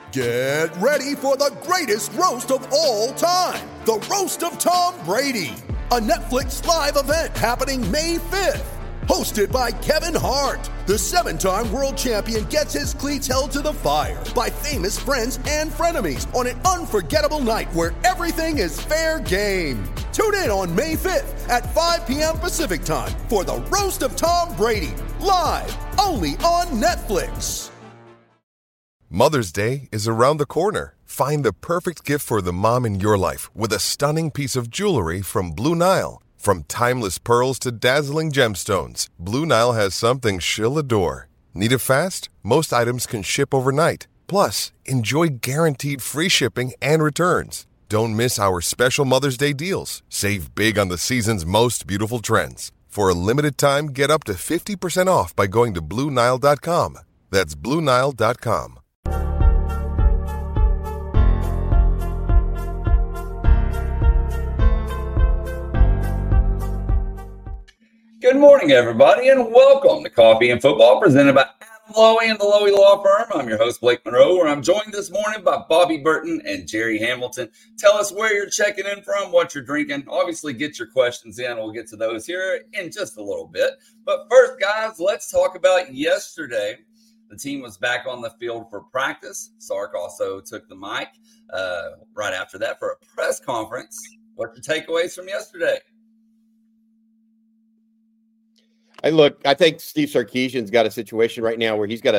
Get ready for the greatest roast of all time, the Roast of Tom Brady, a Netflix live event happening May 5th. Hosted by Kevin Hart, the 7-time world champion gets his cleats held to the fire by famous friends and frenemies on an unforgettable night where everything is fair game. Tune in on May 5th at 5 p.m. Pacific time for the Roast of Tom Brady, live only on Netflix. Mother's Day is around the corner. Find the perfect gift for the mom in your life with a stunning piece of jewelry from Blue Nile. From timeless pearls to dazzling gemstones, Blue Nile has something she'll adore. Need it fast? Most items can ship overnight. Plus, enjoy guaranteed free shipping and returns. Don't miss our special Mother's Day deals. Save big on the season's most beautiful trends. For a limited time, get up to 50% off by going to BlueNile.com. That's BlueNile.com. Good morning, everybody, and welcome to Coffee and Football, presented by Adam Lowy and the Lowy Law Firm. I'm your host, Blake Monroe, where I'm joined this morning by Bobby Burton and Jerry Hamilton. Tell us where you're checking in from, what you're drinking. Obviously, get your questions in. We'll get to those here in just a little bit. But first, guys, let's talk about yesterday. The team was back on the field for practice. Sark also took the mic right after that for a press conference. What's your takeaways from yesterday? I think Steve Sarkisian's got a situation right now where he's going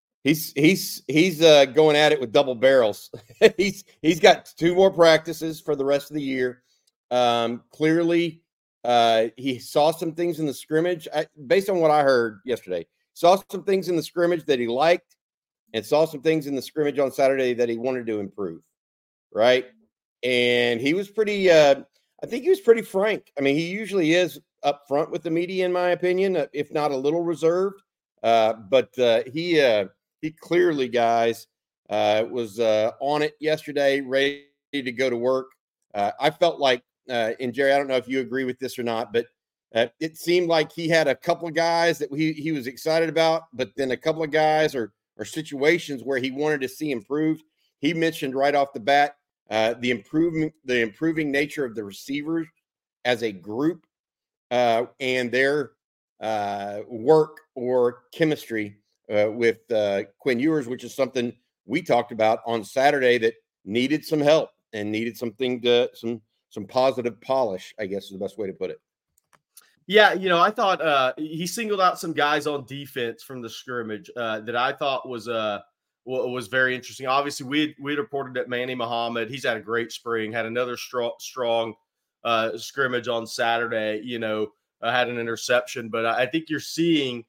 at it with double barrels. he's got 2 more practices for the rest of the year. Clearly, he saw some things in the scrimmage. Based on what I heard yesterday, saw some things in the scrimmage that he liked, and saw some things in the scrimmage on Saturday that he wanted to improve. Right, and he was pretty. I think he was pretty frank. I mean, he usually is up front with the media, in my opinion, if not a little reserved. But he clearly, guys, was on it yesterday, ready to go to work. I felt like, and Jerry, I don't know if you agree with this or not, but it seemed like he had a couple of guys that he was excited about, but then a couple of guys or situations where he wanted to see improved. He mentioned right off the bat the improving nature of the receivers as a group. And their work or chemistry with Quinn Ewers, which is something we talked about on Saturday that needed some help and needed some positive polish, I guess is the best way to put it. Yeah, I thought he singled out some guys on defense from the scrimmage that I thought was very interesting. Obviously, we reported that Manny Muhammad, he's had a great spring, had another strong scrimmage on Saturday, had an interception, but I think you're seeing,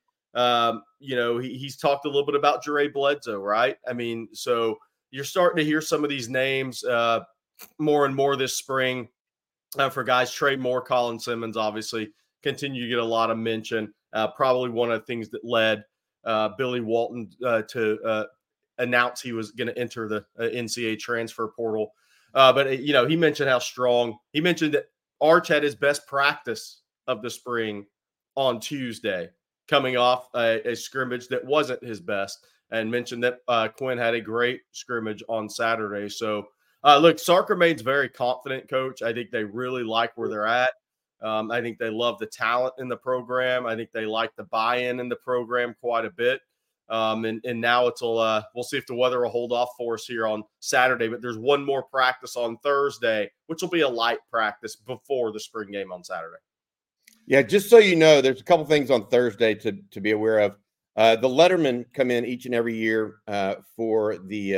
he's talked a little bit about Jere Bledsoe, right? I mean, so you're starting to hear some of these names more and more this spring for guys. Trey Moore, Colin Simmons, obviously continue to get a lot of mention. Probably one of the things that led Billy Walton to announce he was going to enter the NCAA transfer portal. But he mentioned how strong. He mentioned that Arch had his best practice of the spring on Tuesday, coming off a scrimmage that wasn't his best, and mentioned that Quinn had a great scrimmage on Saturday. So, look, Sark remains very confident, Coach. I think they really like where they're at. I think they love the talent in the program. I think they like the buy-in in the program quite a bit. And now we'll see if the weather will hold off for us here on Saturday, but there's one more practice on Thursday, which will be a light practice before the spring game on Saturday. Yeah. Just so you know, there's a couple things on Thursday to be aware of. The Lettermen come in each and every year for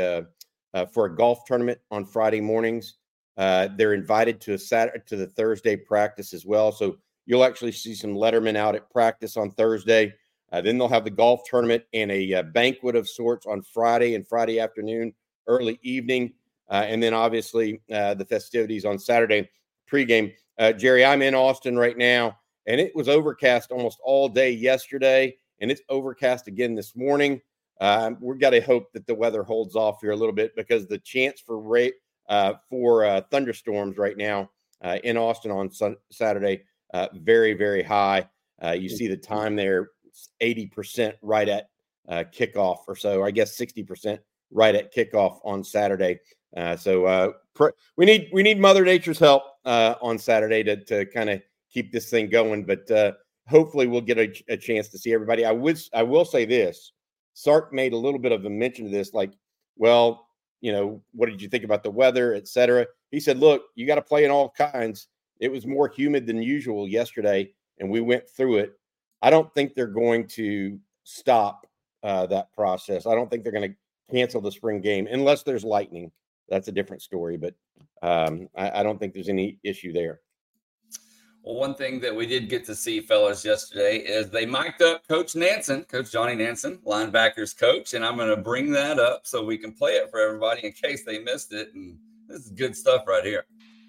a golf tournament on Friday mornings. They're invited to the Thursday practice as well. So you'll actually see some Lettermen out at practice on Thursday. Then they'll have the golf tournament and a banquet of sorts on Friday and Friday afternoon, early evening. And then obviously the festivities on Saturday pregame. Jerry, I'm in Austin right now, and it was overcast almost all day yesterday, and it's overcast again this morning. We've got to hope that the weather holds off here a little bit, because the chance for thunderstorms right now in Austin on Saturday, very, very high. You see the time there, 80% right at kickoff or so. I guess 60% right at kickoff on Saturday. We need Mother Nature's help on Saturday to kind of keep this thing going. But hopefully we'll get a chance to see everybody. I will say this. Sark made a little bit of a mention of this, like, well, what did you think about the weather, et cetera? He said, look, you got to play in all kinds. It was more humid than usual yesterday, and we went through it. I don't think they're going to stop that process. I don't think they're going to cancel the spring game unless there's lightning. That's a different story, but I don't think there's any issue there. Well, one thing that we did get to see, fellas, yesterday is they mic'd up Coach Nansen, Coach Johnny Nansen, linebackers coach, and I'm going to bring that up so we can play it for everybody in case they missed it. And this is good stuff right here.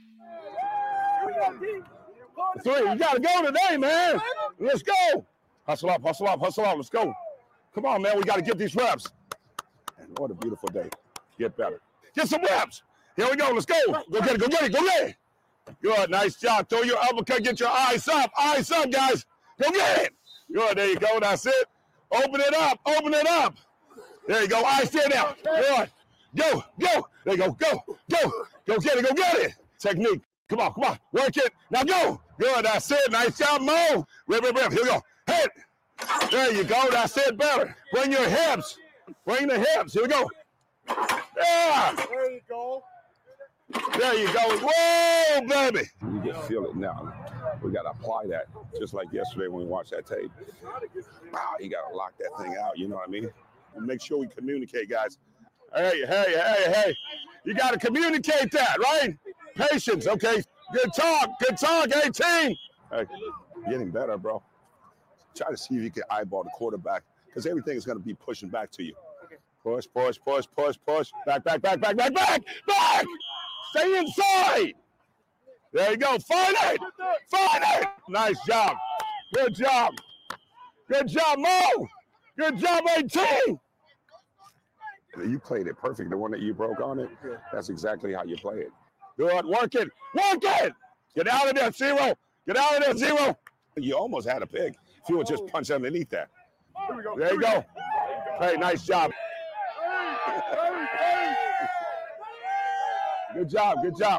Three, you got to go today, man. Let's go. Hustle up. Let's go. Come on, man. We got to get these reps. And what a beautiful day. Get better. Get some reps. Here we go. Let's go. Go get it. Good. Nice job. Throw your uppercut. Get your eyes up. Eyes up, guys. Go get it. Good. There you go. That's it. Open it up. There you go. Eyes stay down. Good. Go. There you go. Go get it. Technique. Come on. Work it. Now go. Good. That's it. Nice job, Mo. Rip. Here we go. Hit. There you go. That's it. Better. Bring your hips. Bring the hips. Here we go. Yeah. There you go. Whoa, baby. You just feel it now. We got to apply that just like yesterday when we watched that tape. Wow, you got to lock that thing out. You know what I mean? And make sure we communicate, guys. Hey. You got to communicate that, right? Patience, okay? Good talk, 18. Hey, getting better, bro. Try to see if you can eyeball the quarterback because everything is going to be pushing back to you. Push. Back. Stay inside. There you go. Find it. Nice job. Good job, Mo. Good job, 18. You played it perfect. The one that you broke on it, that's exactly how you play it. Good. Work it. Get out of there, Zero. You almost had a pick. If you would just punch underneath that. There you go. Hey, nice job. Good job.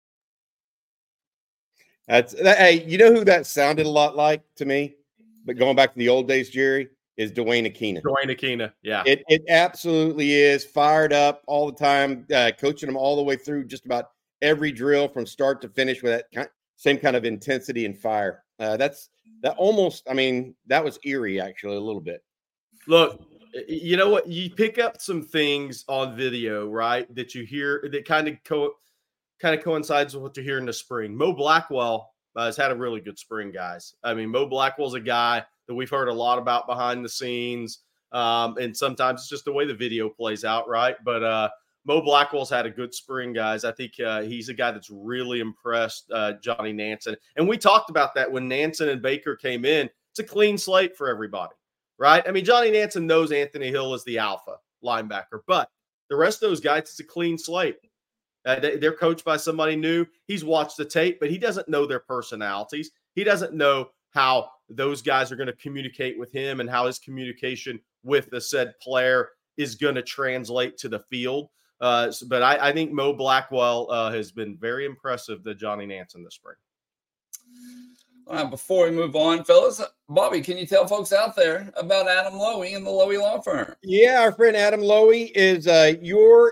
Hey, you know who that sounded a lot like to me? But going back to the old days, Jerry, is Dwayne Aquina. Yeah. It absolutely is. Fired up all the time, coaching them all the way through just about every drill from start to finish with that same kind of intensity and fire. That was eerie, actually, a little bit. Look, you know what? You pick up some things on video, right, that you hear that kind of coincides with what you hear in the spring. Mo Blackwell has had a really good spring, guys. I mean, Mo Blackwell's a guy that we've heard a lot about behind the scenes, and sometimes it's just the way the video plays out, right? But Mo Blackwell's had a good spring, guys. I think he's a guy that's really impressed Johnny Nansen. And we talked about that when Nansen and Baker came in. It's a clean slate for everybody. Right? I mean, Johnny Nansen knows Anthony Hill is the alpha linebacker, but the rest of those guys, it's a clean slate. They're coached by somebody new. He's watched the tape, but he doesn't know their personalities. He doesn't know how those guys are going to communicate with him and how his communication with the said player is going to translate to the field. But I think Mo Blackwell has been very impressive to Johnny Nansen this spring. Before we move on, fellas, Bobby, can you tell folks out there about Adam Lowy and the Lowy Law Firm? Yeah, our friend Adam Lowy is your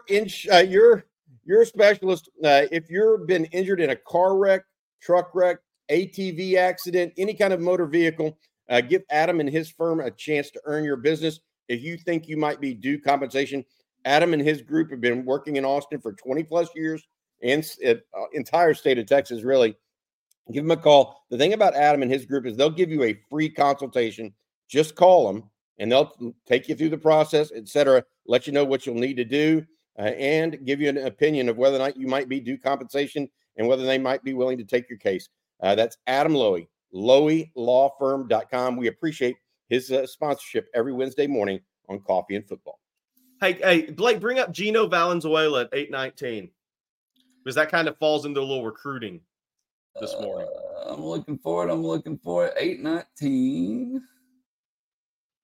specialist. If you've been injured in a car wreck, truck wreck, ATV accident, any kind of motor vehicle, give Adam and his firm a chance to earn your business. If you think you might be due compensation, Adam and his group have been working in Austin for 20 plus years and entire state of Texas, really. Give them a call. The thing about Adam and his group is they'll give you a free consultation. Just call them, and they'll take you through the process, et cetera, let you know what you'll need to do, and give you an opinion of whether or not you might be due compensation and whether they might be willing to take your case. That's Adam Lowy, LowyLawFirm.com. We appreciate his sponsorship every Wednesday morning on Coffee and Football. Hey, Blake, bring up Gino Valenzuela at 819, because that kind of falls into a little recruiting this morning. I'm looking for it. 819.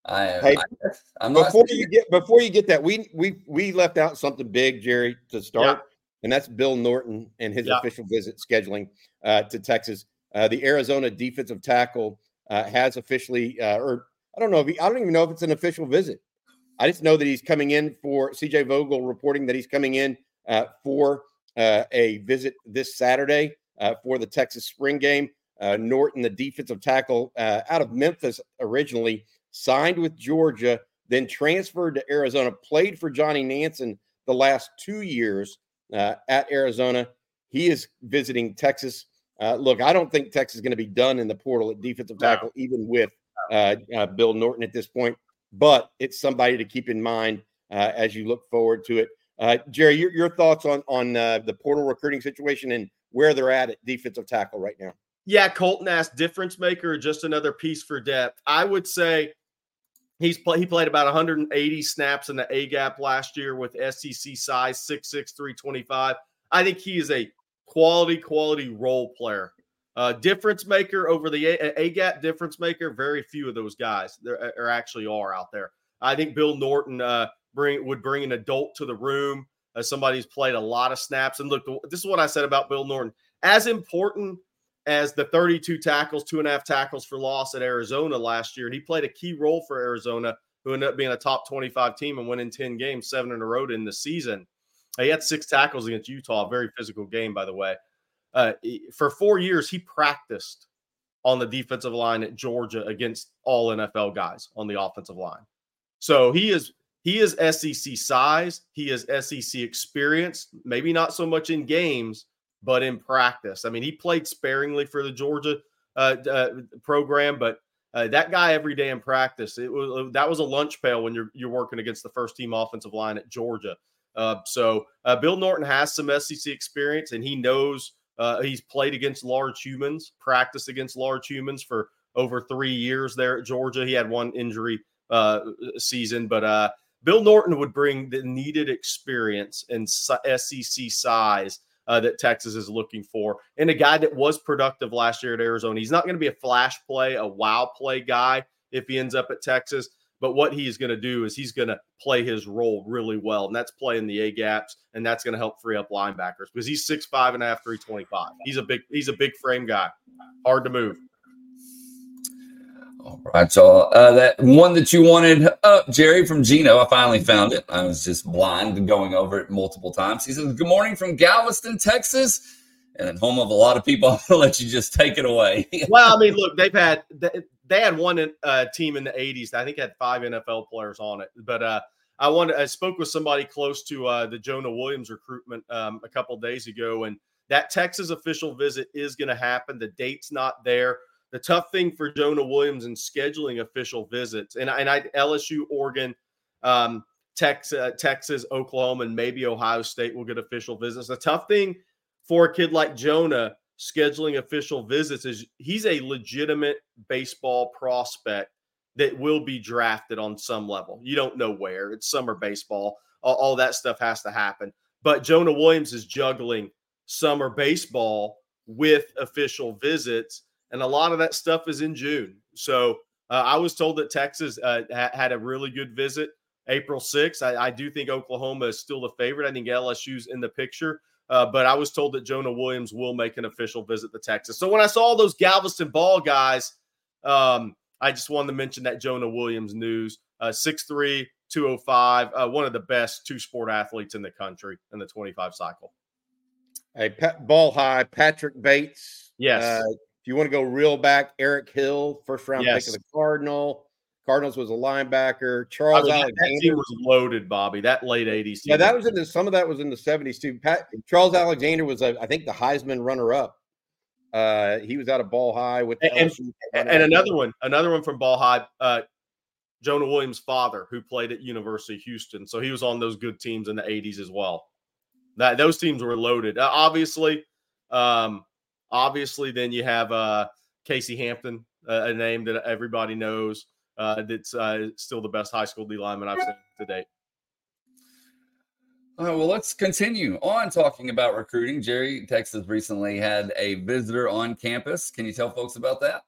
I'm not before you get that, we left out something big, Jerry, to start, and that's Bill Norton and his official visit scheduling to Texas. The Arizona defensive tackle has officially, or I don't even know if it's an official visit. I just know that he's coming in for CJ Vogel reporting that he's coming in for a visit this Saturday for the Texas spring game. Norton, the defensive tackle out of Memphis originally, signed with Georgia, then transferred to Arizona, played for Johnny Nansen the last 2 years at Arizona. He is visiting Texas. Look, I don't think Texas is going to be done in the portal at defensive tackle, even with Bill Norton at this point. But it's somebody to keep in mind as you look forward to it. Jerry, your thoughts on the portal recruiting situation and where they're at defensive tackle right now? Yeah, Colton asked, difference maker or just another piece for depth? I would say he played about 180 snaps in the A-gap last year with SEC size, 6'6", 325. I think he is a quality role player. Difference maker over the A-gap difference maker, very few of those guys there actually are out there. I think Bill Norton would bring an adult to the room, somebody who's played a lot of snaps. And look, this is what I said about Bill Norton. As important as the 32 tackles, 2.5 tackles for loss at Arizona last year, and he played a key role for Arizona, who ended up being a top 25 team and winning 10 games, 7 in a row in the season. He had 6 tackles against Utah, a very physical game, by the way. For 4 years, he practiced on the defensive line at Georgia against all NFL guys on the offensive line. So he is SEC size. He is SEC experience, maybe not so much in games, but in practice. I mean, he played sparingly for the Georgia program, but that guy every day in practice, that was a lunch pail when you're working against the first team offensive line at Georgia. So Bill Norton has some SEC experience, and he knows he's played against large humans, practiced against large humans for over 3 years there at Georgia. He had one injury season, but Bill Norton would bring the needed experience and SEC size that Texas is looking for. And a guy that was productive last year at Arizona. He's not going to be a flash play, a wow play guy if he ends up at Texas. But what he is going to do is he's going to play his role really well, and that's playing the A-gaps, and that's going to help free up linebackers because he's 6'5.5", 325. He's a big frame guy, hard to move. All right, y'all. That one that you wanted up, Jerry, from Gino, I finally found it. I was just blind and going over it multiple times. He says, good morning from Galveston, Texas, and home of a lot of people. I'll let you just take it away. Well, I mean, look, they had one team in the 80s that I think had 5 NFL players on it. But I spoke with somebody close to the Jonah Williams recruitment a couple days ago, and that Texas official visit is going to happen. The date's not there. The tough thing for Jonah Williams in scheduling official visits, and LSU, Oregon, Texas, Oklahoma, and maybe Ohio State will get official visits. The tough thing for a kid like Jonah scheduling official visits is he's a legitimate baseball prospect that will be drafted on some level. You don't know where. It's summer baseball. All that stuff has to happen. But Jonah Williams is juggling summer baseball with official visits, and a lot of that stuff is in June. So I was told that Texas had a really good visit April 6th. I do think Oklahoma is still the favorite. I think LSU's in the picture. But I was told that Jonah Williams will make an official visit to Texas. So when I saw those Galveston ball guys, I just wanted to mention that Jonah Williams news. 6'3", 205, one of the best two-sport athletes in the country in the 25 cycle. Hey, ball high, Patrick Bates. Yes. If you want to go real back, Eric Hill, first-round pick of the Cardinals was a linebacker. Alexander. That team was loaded, Bobby. That late 80s. Yeah, that was some of that was in the 70s too. Charles Alexander was, I think, the Heisman runner-up. He was out of Ball High with and another one from Ball High. Jonah Williams' father, who played at University of Houston, so he was on those good teams in the 80s as well. Those teams were loaded. Obviously, then you have Casey Hampton, a name that everybody knows. That's still the best high school D lineman I've seen to date. All right, well, let's continue on talking about recruiting. Jerry, Texas recently had a visitor on campus. Can you tell folks about that?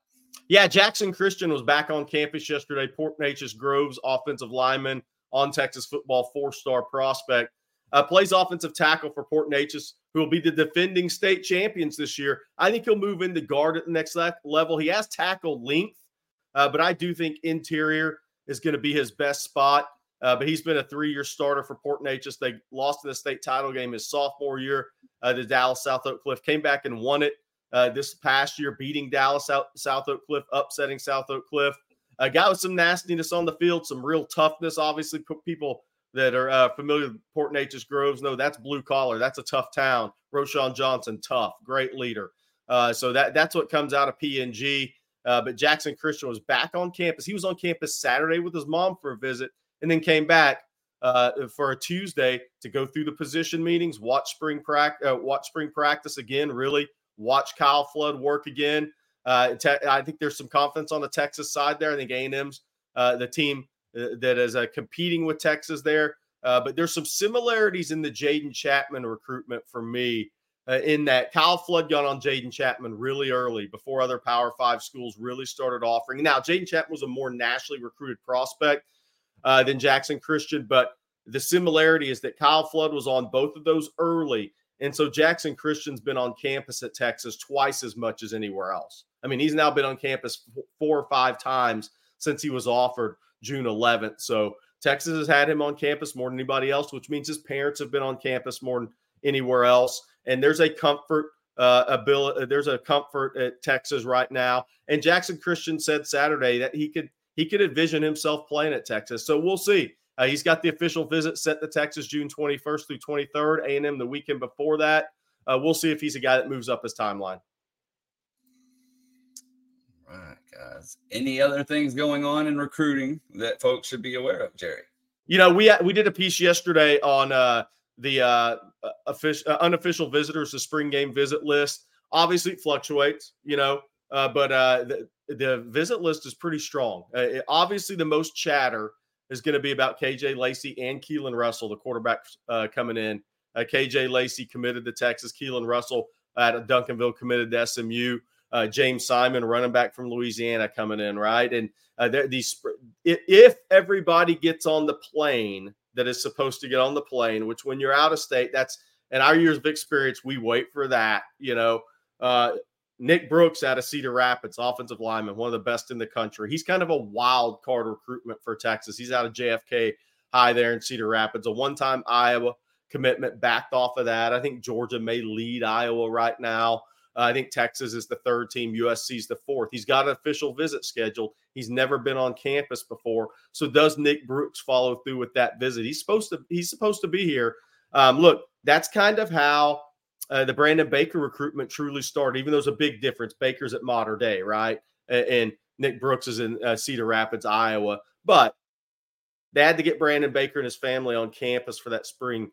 Yeah, Jackson Christian was back on campus yesterday. Port Neches Groves, offensive lineman on Texas football, 4-star prospect. Plays offensive tackle for Port Neches, who will be the defending state champions this year. I think he'll move into guard at the next level. He has tackle length, but I do think interior is going to be his best spot. But he's been a 3-year starter for Port Neches. They lost in the state title game his sophomore year to Dallas South Oak Cliff. Came back and won it this past year, beating Dallas South Oak Cliff, upsetting South Oak Cliff. A guy with some nastiness on the field, some real toughness. Obviously, people that are familiar with Port Neches Groves know that's blue collar. That's a tough town. Roshan Johnson, tough, great leader. So that's what comes out of PNG. But Jackson Christian was back on campus. He was on campus Saturday with his mom for a visit, and then came back for a Tuesday to go through the position meetings, watch spring practice again, really watch Kyle Flood work again. I think there's some confidence on the Texas side there. I think A&M's the team that is competing with Texas there. But there's some similarities in the Jaden Chapman recruitment for me in that Kyle Flood got on Jaden Chapman really early before other Power 5 schools really started offering. Now, Jaden Chapman was a more nationally recruited prospect than Jackson Christian, but the similarity is that Kyle Flood was on both of those early. And so Jackson Christian's been on campus at Texas twice as much as anywhere else. I mean, he's now been on campus 4 or 5 times since he was offered June 11th. So Texas has had him on campus more than anybody else, which means his parents have been on campus more than anywhere else. And there's a comfort there's a comfort at Texas right now. And Jackson Christian said Saturday that he could envision himself playing at Texas. So we'll see. He's got the official visit set to Texas June 21st through 23rd, A&M the weekend before that. We'll see if he's a guy that moves up his timeline. All right, guys. Any other things going on in recruiting that folks should be aware of, Jerry? You know, we did a piece yesterday on the unofficial visitors, the spring game visit list. Obviously, it fluctuates, but the visit list is pretty strong. Obviously, the most chatter is going to be about KJ Lacey and Keelan Russell, the quarterbacks coming in. KJ Lacey committed to Texas. Keelan Russell at Duncanville committed to SMU. James Simon, running back from Louisiana, coming in, right? And if everybody gets on the plane that is supposed to get on the plane, which when you're out of state, that's in our years of experience, we wait for that. Nick Brooks out of Cedar Rapids, offensive lineman, one of the best in the country. He's kind of a wild card recruitment for Texas. He's out of JFK High there in Cedar Rapids, a one-time Iowa commitment, backed off of that. I think Georgia may lead Iowa right now. I think Texas is the 3rd team. USC is the 4th. He's got an official visit scheduled. He's never been on campus before. So does Nick Brooks follow through with that visit? He's supposed to be here. Look, that's kind of how the Brandon Baker recruitment truly started, even though there's a big difference. Baker's at Mater Dei, right? And Nick Brooks is in Cedar Rapids, Iowa. But they had to get Brandon Baker and his family on campus for that spring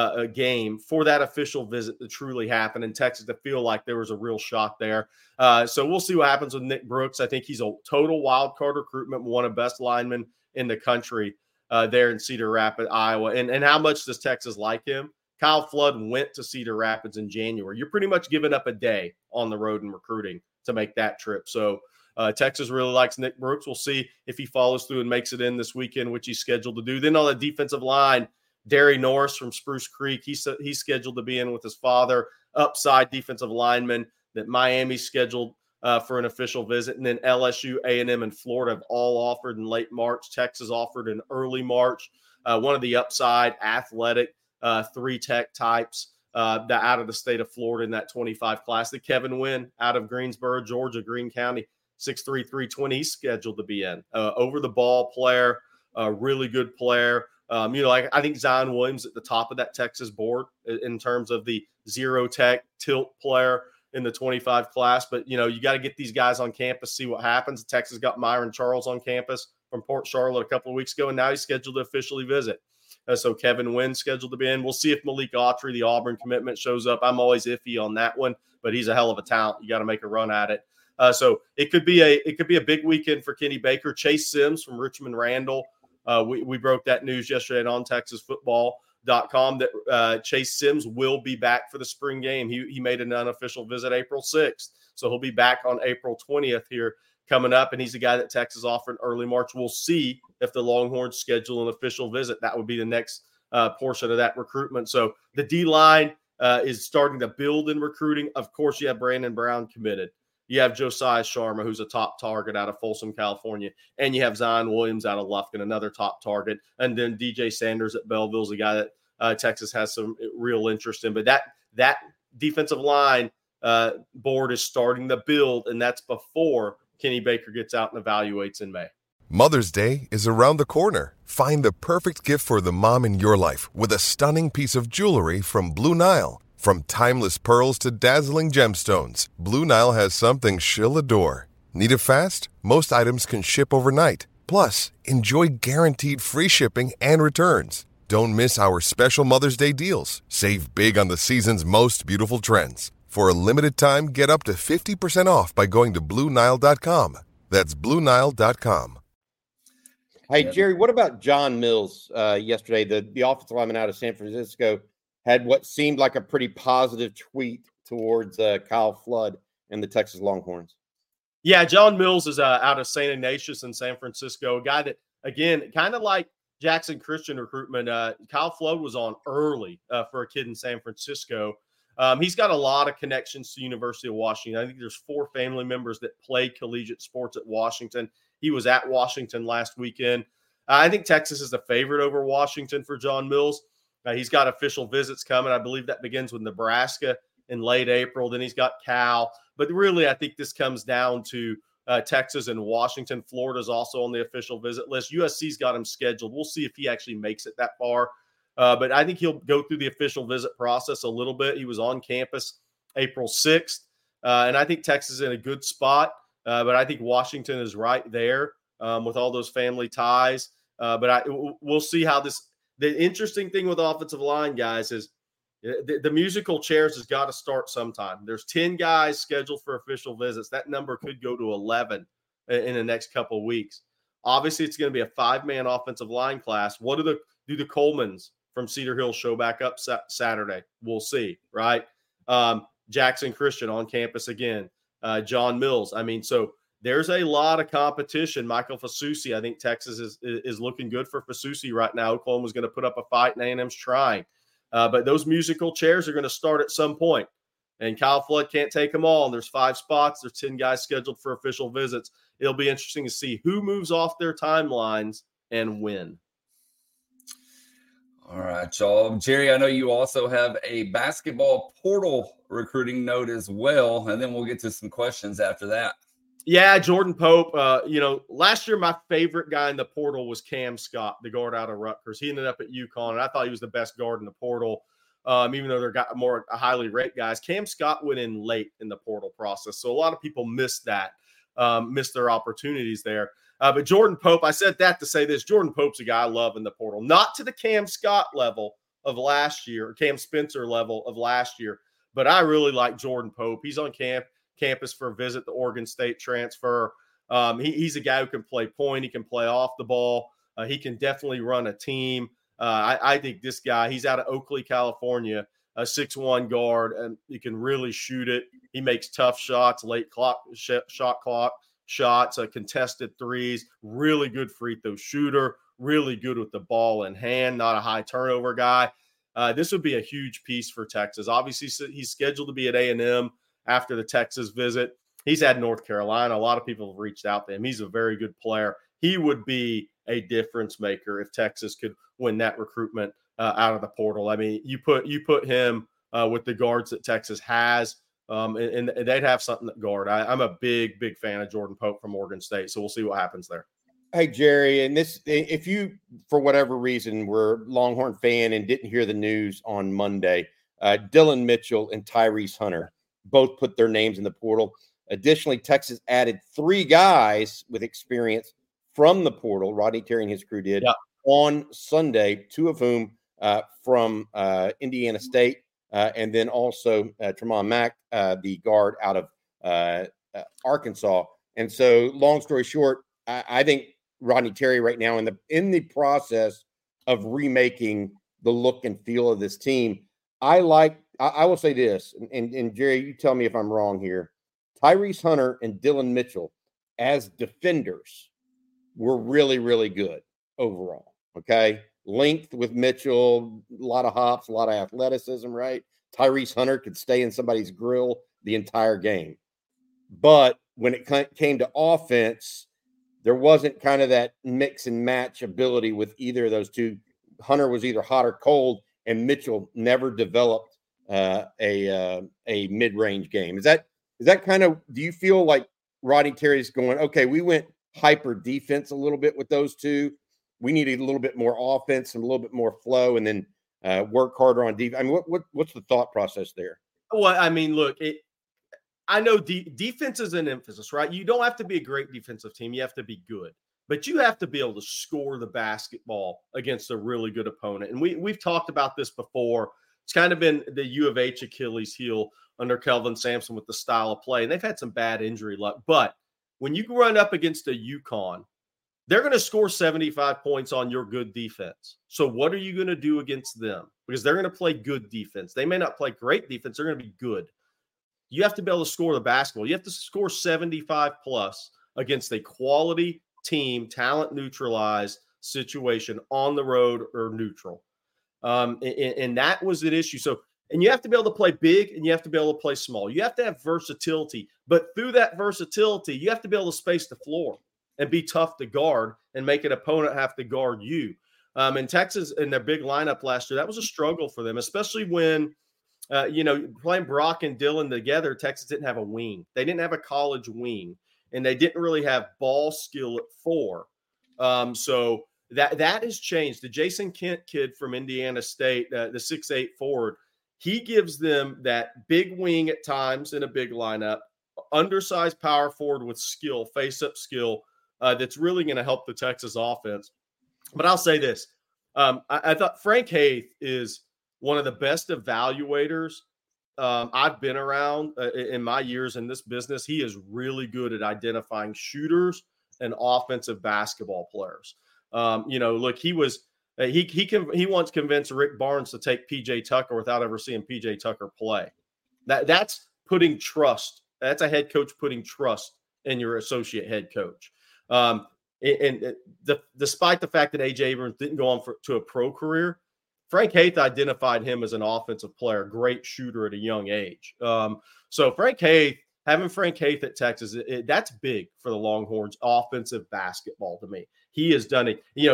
game for that official visit to truly happen in Texas, to feel like there was a real shot there. So we'll see what happens with Nick Brooks. I think he's a total wild card recruitment, one of the best linemen in the country there in Cedar Rapids, Iowa. And how much does Texas like him? Kyle Flood went to Cedar Rapids in January. You're pretty much giving up a day on the road in recruiting to make that trip. So Texas really likes Nick Brooks. We'll see if he follows through and makes it in this weekend, which he's scheduled to do. Then on the defensive line, Derry Norris from Spruce Creek, he's scheduled to be in with his father, upside defensive lineman that Miami's scheduled for an official visit. And then LSU, A&M, and Florida have all offered in late March. Texas offered in early March. One of the upside athletic 3-tech types that out of the state of Florida in that 25 class. The Kevin Wynn out of Greensboro, Georgia, Greene County, 6'3", 320, he's scheduled to be in. Over the ball player, really good player. I think Zion Williams at the top of that Texas board in terms of the 0-tech tilt player in the 25 class. But, you got to get these guys on campus, see what happens. Texas got Myron Charles on campus from Port Charlotte a couple of weeks ago, and now he's scheduled to officially visit. So Kevin Wynn scheduled to be in. We'll see if Malik Autry, the Auburn commitment, shows up. I'm always iffy on that one, but he's a hell of a talent. You got to make a run at it. So it could be a big weekend for Kenny Baker. Chase Sims from Richmond Randall. We broke that news yesterday on TexasFootball.com that Chase Sims will be back for the spring game. He made an unofficial visit April 6th. So he'll be back on April 20th here coming up, and he's a guy that Texas offered early March. We'll see if the Longhorns schedule an official visit. That would be the next portion of that recruitment. So the D-line is starting to build in recruiting. Of course, you have Brandon Brown committed. You have Josiah Sharma, who's a top target out of Folsom, California. And you have Zion Williams out of Lufkin, another top target. And then DJ Sanders at Belleville is a guy that Texas has some real interest in. But that defensive line board is starting to build, and that's before Kenny Baker gets out and evaluates in May. Mother's Day is around the corner. Find the perfect gift for the mom in your life with a stunning piece of jewelry from Blue Nile. From timeless pearls to dazzling gemstones, Blue Nile has something she'll adore. Need it fast? Most items can ship overnight. Plus, enjoy guaranteed free shipping and returns. Don't miss our special Mother's Day deals. Save big on the season's most beautiful trends. For a limited time, get up to 50% off by going to BlueNile.com. That's BlueNile.com. Hey, Jerry, what about John Mills yesterday? The offensive lineman out of San Francisco had what seemed like a pretty positive tweet towards Kyle Flood and the Texas Longhorns. Yeah, John Mills is out of St. Ignatius in San Francisco, a guy that, again, kind of like Jackson Christian recruitment, Kyle Flood was on early for a kid in San Francisco. He's got a lot of connections to University of Washington. I think there's 4 family members that play collegiate sports at Washington. He was at Washington last weekend. I think Texas is the favorite over Washington for John Mills. He's got official visits coming. I believe that begins with Nebraska in late April. Then he's got Cal. But really, I think this comes down to Texas and Washington. Florida's also on the official visit list. USC's got him scheduled. We'll see if he actually makes it that far. But I think he'll go through the official visit process a little bit. He was on campus April 6th. And I think Texas is in a good spot. But I think Washington is right there with all those family ties. But we'll see how this – the interesting thing with offensive line, guys, is the musical chairs has got to start sometime. There's 10 guys scheduled for official visits. That number could go to 11 in the next couple of weeks. Obviously, it's going to be a 5-man offensive line class. What do the Colemans from Cedar Hill show back up Saturday? We'll see, right? Jackson Christian on campus again. John Mills. I mean, so there's a lot of competition. Michael Fasusi, I think Texas is looking good for Fasusi right now. Oklahoma's going to put up a fight, and A&M's trying. But those musical chairs are going to start at some point. And Kyle Flood can't take them all. And there's 5 spots. There's 10 guys scheduled for official visits. It'll be interesting to see who moves off their timelines and when. All right, y'all. Jerry, I know you also have a basketball portal recruiting note as well, and then we'll get to some questions after that. Yeah, Jordan Pope. Last year my favorite guy in the portal was Cam Scott, the guard out of Rutgers. He ended up at UConn, and I thought he was the best guard in the portal, even though they're got more highly ranked guys. Cam Scott went in late in the portal process, so a lot of people missed their opportunities there. But Jordan Pope, I said that to say this. Jordan Pope's a guy I love in the portal. Not to the Cam Scott level of last year, or Cam Spencer level of last year, but I really like Jordan Pope. He's on campus for a visit, the Oregon State transfer. He's a guy who can play point. He can play off the ball. He can definitely run a team. I think this guy, he's out of Oakley, California, a 6'1" guard, and he can really shoot it. He makes tough shots, late shot clock shots, contested threes, really good free throw shooter, really good with the ball in hand, not a high turnover guy. This would be a huge piece for Texas. Obviously, he's scheduled to be at A&M after the Texas visit. He's at North Carolina. A lot of people have reached out to him. He's a very good player. He would be a difference maker if Texas could win that recruitment out of the portal. I mean, you put him with the guards that Texas has, and they'd have something at guard. I'm a big, big fan of Jordan Pope from Oregon State, so we'll see what happens there. Hey, Jerry, and if you, for whatever reason, were a Longhorn fan and didn't hear the news on Monday, Dylan Mitchell and Tyrese Hunter both put their names in the portal. Additionally, Texas added 3 guys with experience from the portal. Rodney Terry and his crew did on Sunday, 2 of whom from Indiana State, and then also Tremont Mack, the guard out of Arkansas. And so, long story short, I think Rodney Terry right now in the process of remaking the look and feel of this team. I will say this, and Jerry, you tell me if I'm wrong here. Tyrese Hunter and Dylan Mitchell as defenders were really, really good overall. Okay. Length with Mitchell, a lot of hops, a lot of athleticism, right? Tyrese Hunter could stay in somebody's grill the entire game. But when it came to offense, there wasn't kind of that mix and match ability with either of those two. Hunter was either hot or cold, and Mitchell never developed a mid-range game. Is that kind of, do you feel like Rodney Terry's going, okay, we went hyper defense a little bit with those two. We needed a little bit more offense and a little bit more flow, and then work harder on defense. I mean, what's the thought process there? Well, I mean, look, I know defense is an emphasis, right? You don't have to be a great defensive team. You have to be good, but you have to be able to score the basketball against a really good opponent. And we've talked about this before. It's kind of been the U of H Achilles heel under Kelvin Sampson with the style of play. And they've had some bad injury luck. But when you run up against a UConn, they're going to score 75 points on your good defense. So what are you going to do against them? Because they're going to play good defense. They may not play great defense. They're going to be good. You have to be able to score the basketball. You have to score 75 plus against a quality team, talent neutralized situation on the road or neutral. And that was an issue. So, and you have to be able to play big and you have to be able to play small. You have to have versatility, but through that versatility, you have to be able to space the floor and be tough to guard and make an opponent have to guard you. In Texas, in their big lineup last year, that was a struggle for them, especially when, playing Brock and Dillon together, Texas didn't have a wing. They didn't have a college wing, and they didn't really have ball skill at 4. So that has changed. The Jason Kent kid from Indiana State, the 6'8" forward, he gives them that big wing at times in a big lineup, undersized power forward with skill, face-up skill, that's really going to help the Texas offense. But I'll say this. I thought Frank Haith is one of the best evaluators I've been around in my years in this business. He is really good at identifying shooters and offensive basketball players. Look, he once convinced Rick Barnes to take PJ Tucker without ever seeing PJ Tucker play. That's putting trust. That's a head coach putting trust in your associate head coach. Despite the fact that A.J. Abrams didn't go on to a pro career, Frank Haith identified him as an offensive player, great shooter at a young age. So having Frank Haith at Texas, that's big for the Longhorns offensive basketball to me. He has done it. He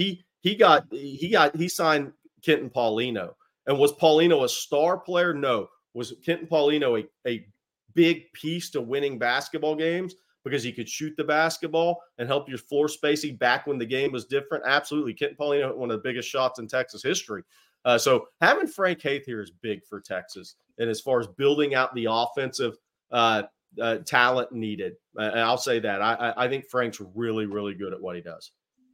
signed Kenton Paulino. And was Paulino a star player? No. Was Kenton Paulino a big piece to winning basketball games because he could shoot the basketball and help your floor spacing back when the game was different? Absolutely. Kenton Paulino hit one of the biggest shots in Texas history. So having Frank Haith here is big for Texas. And as far as building out the offensive talent needed, and I'll say that. I think Frank's really, really good at what he does.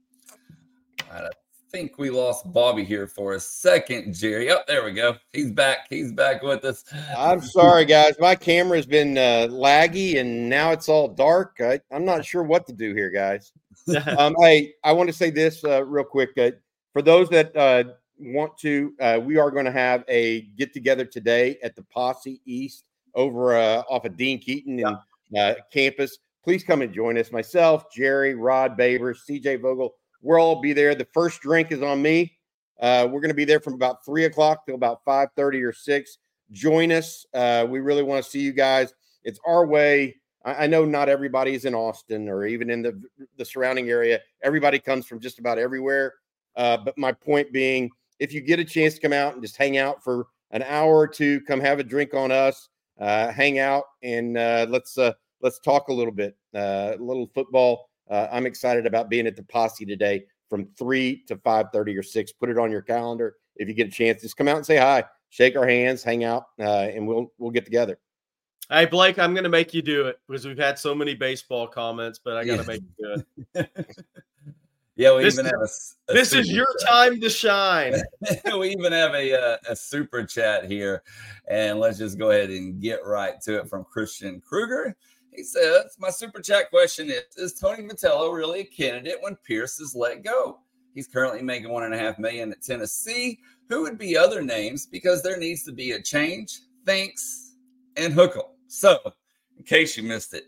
I think we lost Bobby here for a second, Jerry. Oh, there we go. He's back. He's back with us. I'm sorry, guys. My camera's been laggy, and now it's all dark. I'm not sure what to do here, guys. Hey, I want to say this real quick. For those that want to, we are going to have a get-together today at the Posse East over off of Dean Keaton campus. Please come and join us. Myself, Jerry, Rod Babers, CJ Vogel, we'll all be there. The first drink is on me. We're going to be there from about 3 o'clock till about 5:30 or 6. Join us. We really want to see you guys. It's our way. I know not everybody is in Austin or even in the surrounding area. Everybody comes from just about everywhere. But my point being, if you get a chance to come out and just hang out for an hour or two, come have a drink on us, hang out, and let's talk a little bit, a little football. I'm excited about being at the Posse today from 3 to 5:30 or 6. Put it on your calendar. If you get a chance, just come out and say hi, shake our hands, hang out, and we'll get together. Hey, Blake, I'm going to make you do it because we've had so many baseball comments, but I got to make you do it. Yeah, this is your time to shine. We even have a super chat here, and let's just go ahead and get right to it from Christian Kruger. He says, my super chat question is Tony Vitello really a candidate when Pierce is let go? He's currently making $1.5 million at Tennessee. Who would be other names? Because there needs to be a change. Thanks, and Hookle. So, in case you missed it,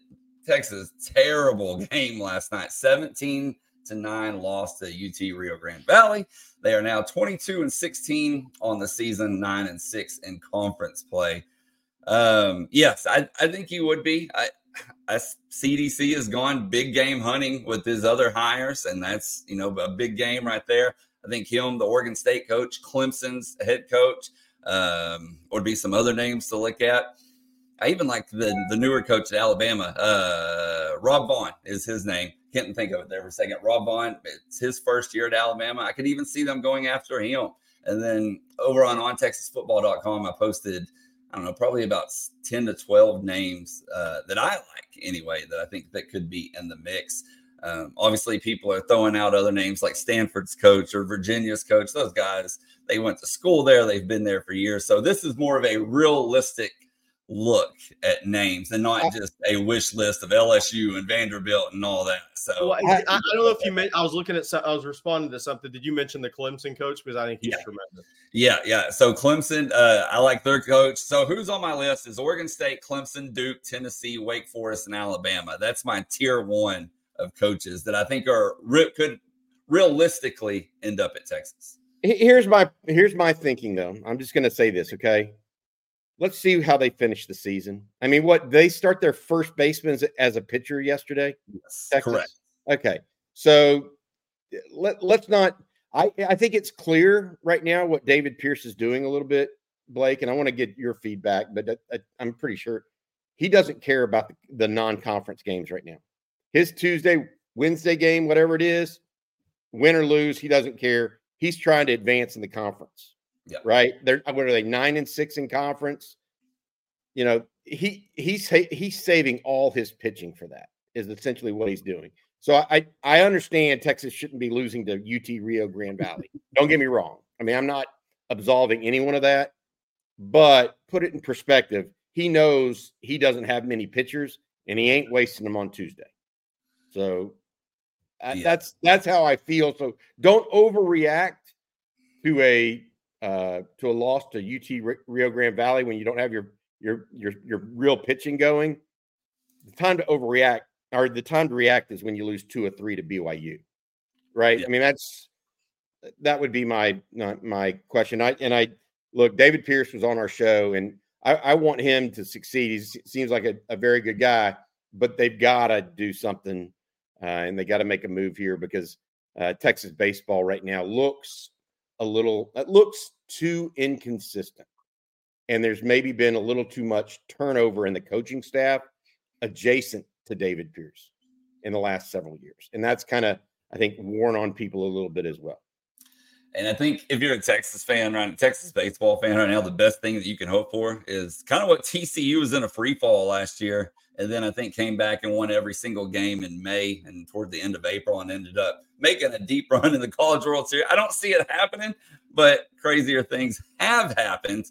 Texas, terrible game last night. 17-9 loss to UT Rio Grande Valley. They are now 22-16 on the season, 9-6 in conference play. Yes, I think you would be. CDC has gone big game hunting with his other hires, and that's, a big game right there. I think him, the Oregon State coach, Clemson's head coach, would be some other names to look at. I even like the newer coach at Alabama. Rob Vaughn is his name. Can't think of it there for a second. Rob Vaughn, it's his first year at Alabama. I could even see them going after him. And then over on OnTexasFootball.com, I posted, probably about 10 to 12 names that I like anyway, that I think that could be in the mix. Obviously, people are throwing out other names like Stanford's coach or Virginia's coach. Those guys, they went to school there. They've been there for years. So this is more of a realistic look at names and not just a wish list of LSU and Vanderbilt and all that. So I don't know if you meant, I was responding to something. Did you mention the Clemson coach? Because I think he's tremendous. Yeah. So Clemson, I like their coach. So who's on my list is Oregon State, Clemson, Duke, Tennessee, Wake Forest, and Alabama. That's my tier 1 of coaches that I think could realistically end up at Texas. Here's my thinking though. I'm just going to say this, okay? Let's see how they finish the season. I mean, they start their first baseman as a pitcher yesterday? Yes, Texas? correct. Okay. So let's not – I think it's clear right now what David Pierce is doing a little bit, Blake, and I want to get your feedback, but I'm pretty sure he doesn't care about the non-conference games right now. His Tuesday, Wednesday game, whatever it is, win or lose, he doesn't care. He's trying to advance in the conference. Yeah. Right. What are they, 9-6 in conference? He's saving all his pitching for that is essentially what he's doing. So I understand Texas shouldn't be losing to UT Rio Grande Valley. Don't get me wrong. I mean, I'm not absolving anyone of that, but put it in perspective. He knows he doesn't have many pitchers and he ain't wasting them on Tuesday. So that's how I feel. So don't overreact to a loss to UT Rio Grande Valley when you don't have your real pitching going. The time to overreact or the time to react is when you lose 2 or 3 to BYU, right? Yeah. I mean, that would be my question. Look, David Pierce was on our show, and I want him to succeed. He seems like a very good guy, but they've got to do something, and they got to make a move here because Texas baseball right now looks too inconsistent. And there's maybe been a little too much turnover in the coaching staff adjacent to David Pierce in the last several years. And that's kind of, I think, worn on people a little bit as well. And I think if you're a Texas fan, right, a Texas baseball fan right now, the best thing that you can hope for is kind of what TCU was in a free fall last year. And then I think came back and won every single game in May and toward the end of April and ended up making a deep run in the College World Series. I don't see it happening, but crazier things have happened.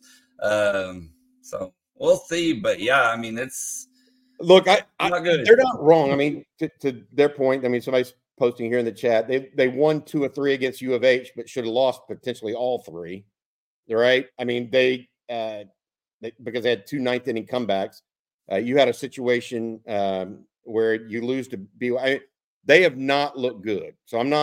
So we'll see. But, yeah, I mean, it's – Look, not good. They're not wrong. I mean, to their point, I mean, somebody's posting here in the chat. They won 2 or 3 against U of H, but should have lost potentially all 3. Right? I mean, they because they had 2 ninth-inning comebacks. You had a situation where you lose to BYU. They have not looked good. So I'm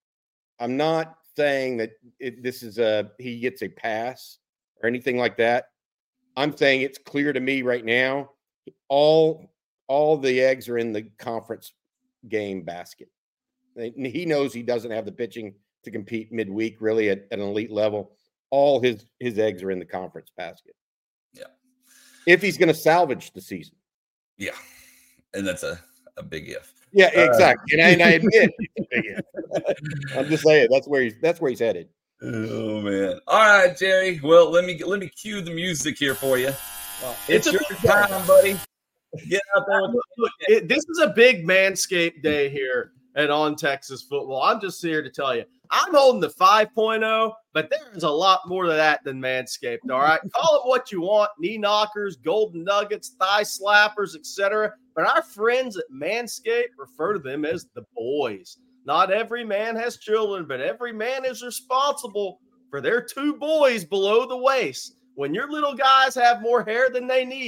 not saying that this is he gets a pass or anything like that. I'm saying it's clear to me right now. All the eggs are in the conference game basket. He knows he doesn't have the pitching to compete midweek really at an elite level. All his eggs are in the conference basket. Yeah. If he's going to salvage the season. Yeah. And that's a big if. Yeah, exactly. And I admit it's a big if. I'm just saying that's where he's headed. Oh man. All right, Jerry. Well, let me cue the music here for you. It's your time, buddy. Get out there. Look, this is a big Manscaped day here at On Texas Football. I'm just here to tell you, I'm holding the 5.0, but there's a lot more to that than Manscaped, all right? Call it what you want, knee knockers, golden nuggets, thigh slappers, etc. But our friends at Manscaped refer to them as the boys. Not every man has children, but every man is responsible for their 2 boys below the waist. When your little guys have more hair than they need,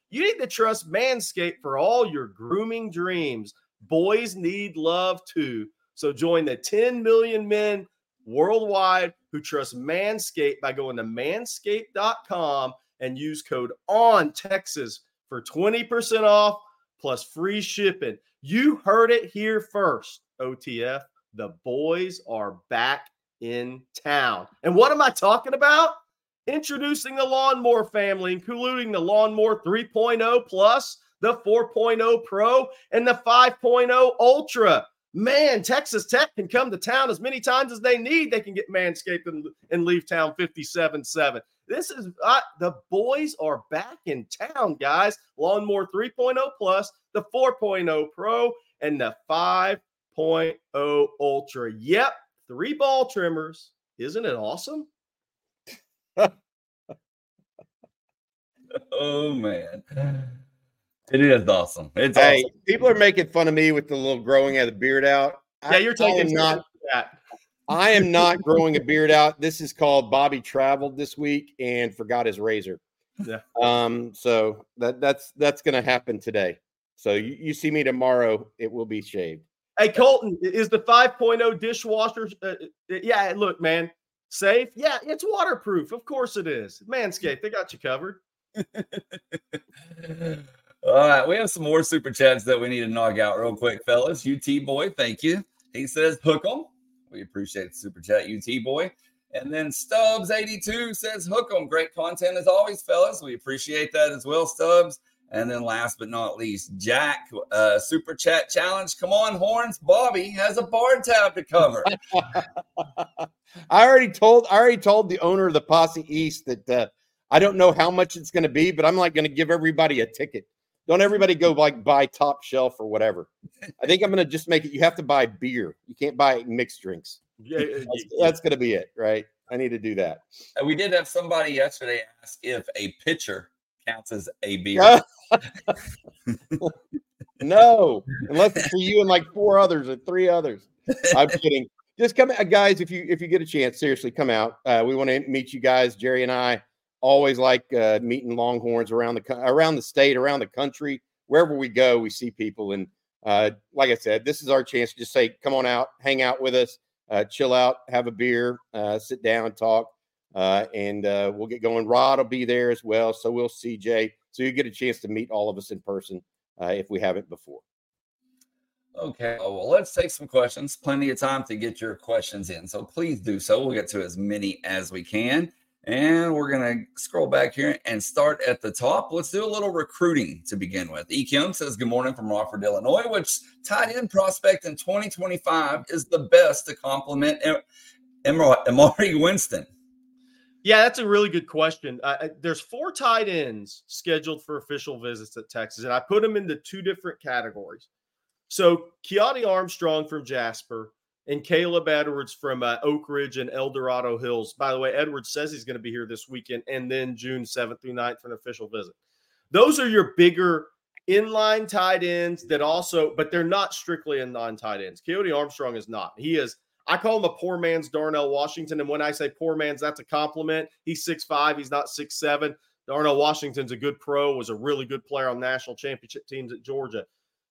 You need to trust Manscaped for all your grooming dreams. Boys need love too. So join the 10 million men worldwide who trust Manscaped by going to manscaped.com and use code ONTEXAS for 20% off plus free shipping. You heard it here first, OTF. The boys are back in town. And what am I talking about? Introducing the Lawnmower family, including the Lawnmower 3.0 Plus, the 4.0 Pro, and the 5.0 Ultra. Man, Texas Tech can come to town as many times as they need. They can get Manscaped and leave town 57.7. This is the boys are back in town, guys. Lawnmower 3.0 Plus, the 4.0 Pro, and the 5.0 Ultra. Yep, 3 ball trimmers. Isn't it awesome? Oh, man. It is awesome. It's hey, awesome. People are making fun of me with the little growing of the beard out. Yeah, you're taking that. I am not growing a beard out. This is called Bobby traveled this week and forgot his razor. Yeah. So that's going to happen today. So you see me tomorrow, it will be shaved. Hey, Colton, is the 5.0 dishwasher? Yeah, look, man, safe. Yeah, it's waterproof. Of course it is. Manscaped, they got you covered. All right, we have some more super chats that we need to knock out real quick, fellas. UT Boy, thank you. He says, hook 'em. We appreciate the super chat, UT Boy. And then Stubbs82 says, hook 'em. Great content as always, fellas. We appreciate that as well, Stubbs. And then last but not least, Jack, super chat challenge. Come on, Horns. Bobby has a bar tab to cover. I already told the owner of the Posse East that I don't know how much it's going to be, but I'm like going to give everybody a ticket. Don't everybody go like buy top shelf or whatever. I think I'm going to just make it. You have to buy beer. You can't buy mixed drinks. That's going to be it, right? I need to do that. We did have somebody yesterday ask if a pitcher counts as a beer. No, unless it's for you and like 4 others or 3 others. I'm kidding. Just come, guys. If you get a chance, seriously, come out. We want to meet you guys. Jerry and I always like meeting Longhorns around the state, around the country, wherever we go. We see people, and like I said, this is our chance to just say, come on out, hang out with us, chill out, have a beer, sit down, talk, and we'll get going. Rod will be there as well, so will CJ. So you get a chance to meet all of us in person if we haven't before. Okay, well, let's take some questions. Plenty of time to get your questions in, so please do so. We'll get to as many as we can. And we're going to scroll back here and start at the top. Let's do a little recruiting to begin with. E. Kim says, good morning from Rockford, Illinois. Which tight end prospect in 2025 is the best to complement Amari Winston? Yeah, that's a really good question. There's 4 tight ends scheduled for official visits at Texas, and I put them into 2 different categories. So Keone Armstrong from Jasper and Caleb Edwards from Oak Ridge and El Dorado Hills. By the way, Edwards says he's going to be here this weekend and then June 7th through 9th for an official visit. Those are your bigger inline tight ends that also, but they're not strictly inline tight ends. Keone Armstrong is not. He is, I call him a poor man's Darnell Washington. And when I say poor man's, that's a compliment. He's 6'5". He's not 6'7". Darnell Washington's a good pro, was a really good player on national championship teams at Georgia.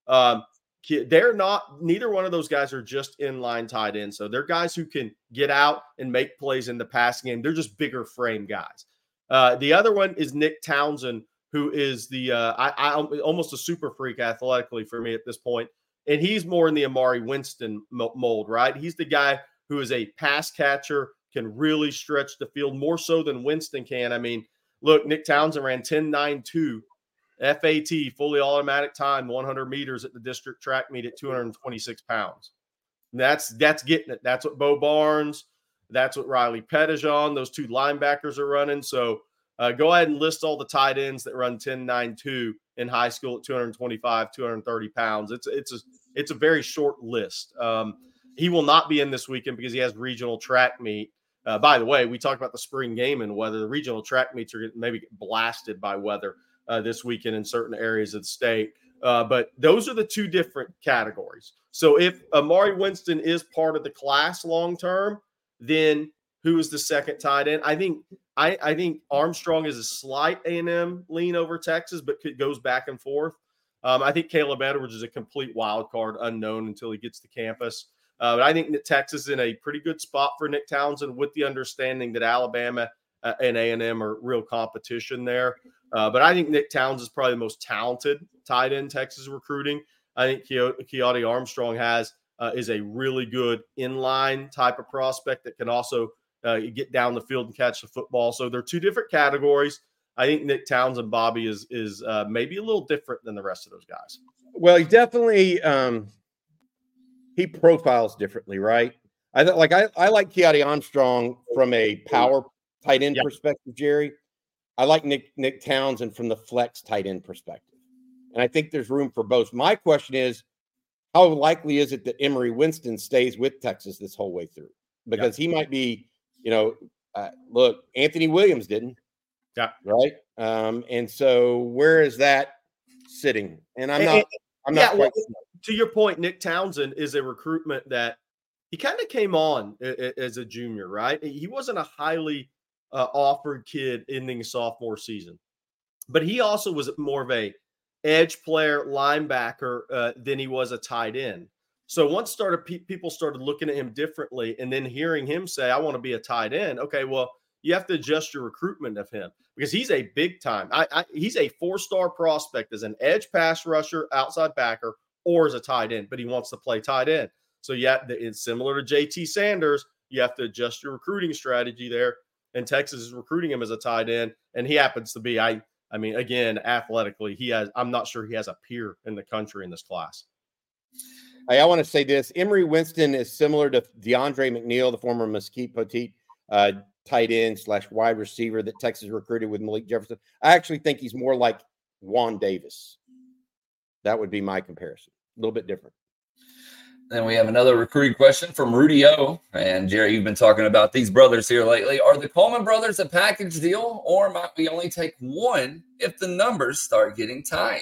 They're not, neither one of those guys are just inline tight ends. So they're guys who can get out and make plays in the passing game. They're just bigger frame guys. The other one is Nick Townsend, who is the almost a super freak athletically for me at this point. And he's more in the Amari Winston mold, right? He's the guy who is a pass catcher, can really stretch the field more so than Winston can. I mean, look, Nick Townsend ran 10.92 FAT, fully automatic time, 100 meters at the district track meet at 226 pounds. And that's getting it. That's what Bo Barnes, that's what Riley Pettijohn, those 2 linebackers are running. So go ahead and list all the tight ends that run 10.92 in high school at 225, 230 pounds. It's a very short list. He will not be in this weekend because he has regional track meet. By the way, we talked about the spring game and weather. The regional track meets are maybe get blasted by weather this weekend in certain areas of the state. But those are the 2 different categories. So if Amari Winston is part of the class long-term, then who is the second tight end? I think I think Armstrong is a slight A&M lean over Texas, but goes back and forth. I think Caleb Edwards is a complete wild card, unknown until he gets to campus. But I think that Texas is in a pretty good spot for Nick Townsend, with the understanding that Alabama and A&M are real competition there. But I think Nick Townsend is probably the most talented tight end Texas recruiting. I think Keaontay Armstrong is a really good inline type of prospect that can also get down the field and catch the football. So they're two different categories. I think Nick Townsend, Bobby, is maybe a little different than the rest of those guys. Well, he definitely he profiles differently, right? I like Keaontay Armstrong from a power tight end perspective, Jerry. I like Nick Townsend from the flex tight end perspective. And I think there's room for both. My question is, how likely is it that Emory Winston stays with Texas this whole way through? Because he might be, look, Anthony Williams didn't. Yeah. Right. And so where is that sitting? And I'm not quite sure. To your point, Nick Townsend is a recruitment that he kind of came on as a junior, right? He wasn't a highly offered kid ending sophomore season, but he also was more of a edge player, linebacker than he was a tight end. So once people started looking at him differently, and then hearing him say, I want to be a tight end. Okay, well, you have to adjust your recruitment of him because he's a big time. He's a 4-star prospect as an edge pass rusher, outside backer, or as a tight end, but he wants to play tight end. So it's similar to JT Sanders. You have to adjust your recruiting strategy there. And Texas is recruiting him as a tight end, and he happens to be, I mean, again, athletically, I'm not sure he has a peer in the country in this class. I want to say this. Emory Winston is similar to DeAndre McNeil, the former Mesquite Poteet tight end / wide receiver that Texas recruited with Malik Jefferson. I actually think he's more like Juan Davis. That would be my comparison. A little bit different. Then we have another recruiting question from Rudy O. And Jerry, you've been talking about these brothers here lately. Are the Coleman brothers a package deal, or might we only take one if the numbers start getting tight?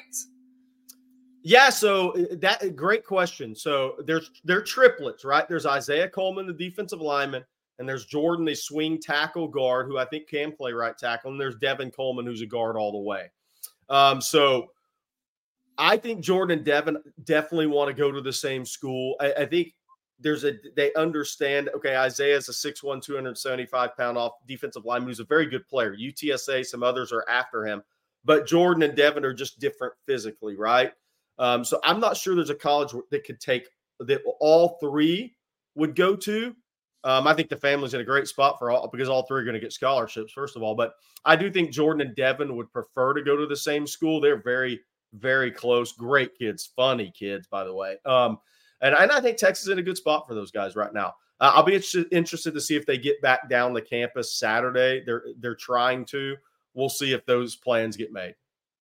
Yeah, so great question. So they're triplets, right? There's Isaiah Coleman, the defensive lineman, and there's Jordan, the swing tackle guard, who I think can play right tackle, and there's Devin Coleman, who's a guard all the way. So I think Jordan and Devin definitely want to go to the same school. I think they understand, okay, Isaiah's a 6'1", 275-pound off defensive lineman who's a very good player. UTSA, some others are after him. But Jordan and Devin are just different physically, right? So I'm not sure there's a college that could take that all three would go to. I think the family's in a great spot because all three are going to get scholarships, first of all. But I do think Jordan and Devin would prefer to go to the same school. They're very, very close. Great kids, funny kids, by the way. And I think Texas is in a good spot for those guys right now. I'll be interested to see if they get back down the campus Saturday. They're trying to. We'll see if those plans get made.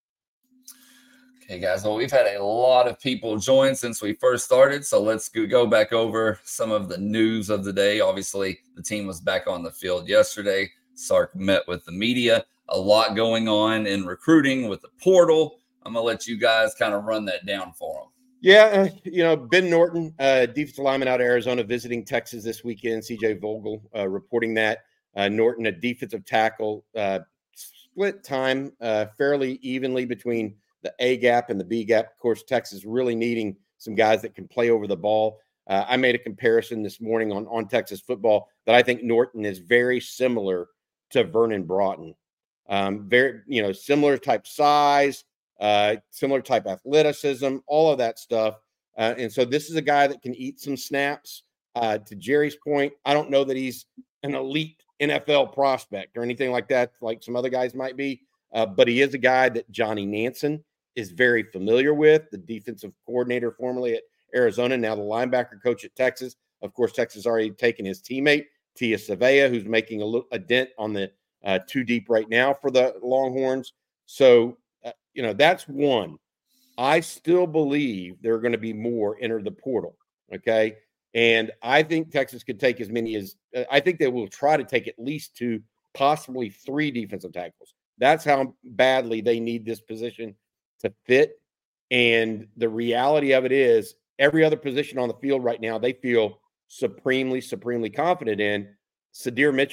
Okay, guys. Well, we've had a lot of people join since we first started, so let's go back over some of the news of the day. Obviously, the team was back on the field yesterday. Sark met with the media. A lot going on in recruiting with the portal. I'm going to let you guys kind of run that down for them. Yeah, Ben Norton, defensive lineman out of Arizona, visiting Texas this weekend. CJ Vogel reporting that. Norton, a defensive tackle, split time fairly evenly between the A gap and the B gap. Of course, Texas really needing some guys that can play over the ball. I made a comparison this morning on Texas football that I think Norton is very similar to Vernon Broughton. Very, similar type size, similar type athleticism, all of that stuff. And so this is a guy that can eat some snaps. To Jerry's point, I don't know that he's an elite NFL prospect or anything like that, like some other guys might be. But he is a guy that Johnny Nansen is very familiar with, the defensive coordinator formerly at Arizona, now the linebacker coach at Texas. Of course, Texas already taken his teammate, Tia Savea, who's making a dent on the two deep right now for the Longhorns. So, that's one. I still believe there are going to be more enter the portal, okay? And I think Texas could take as many as I think they will try to take at least 2, possibly 3 defensive tackles. That's how badly they need this position to fit. And the reality of it is every other position on the field right now, they feel supremely, supremely confident in. Sadir Mitchell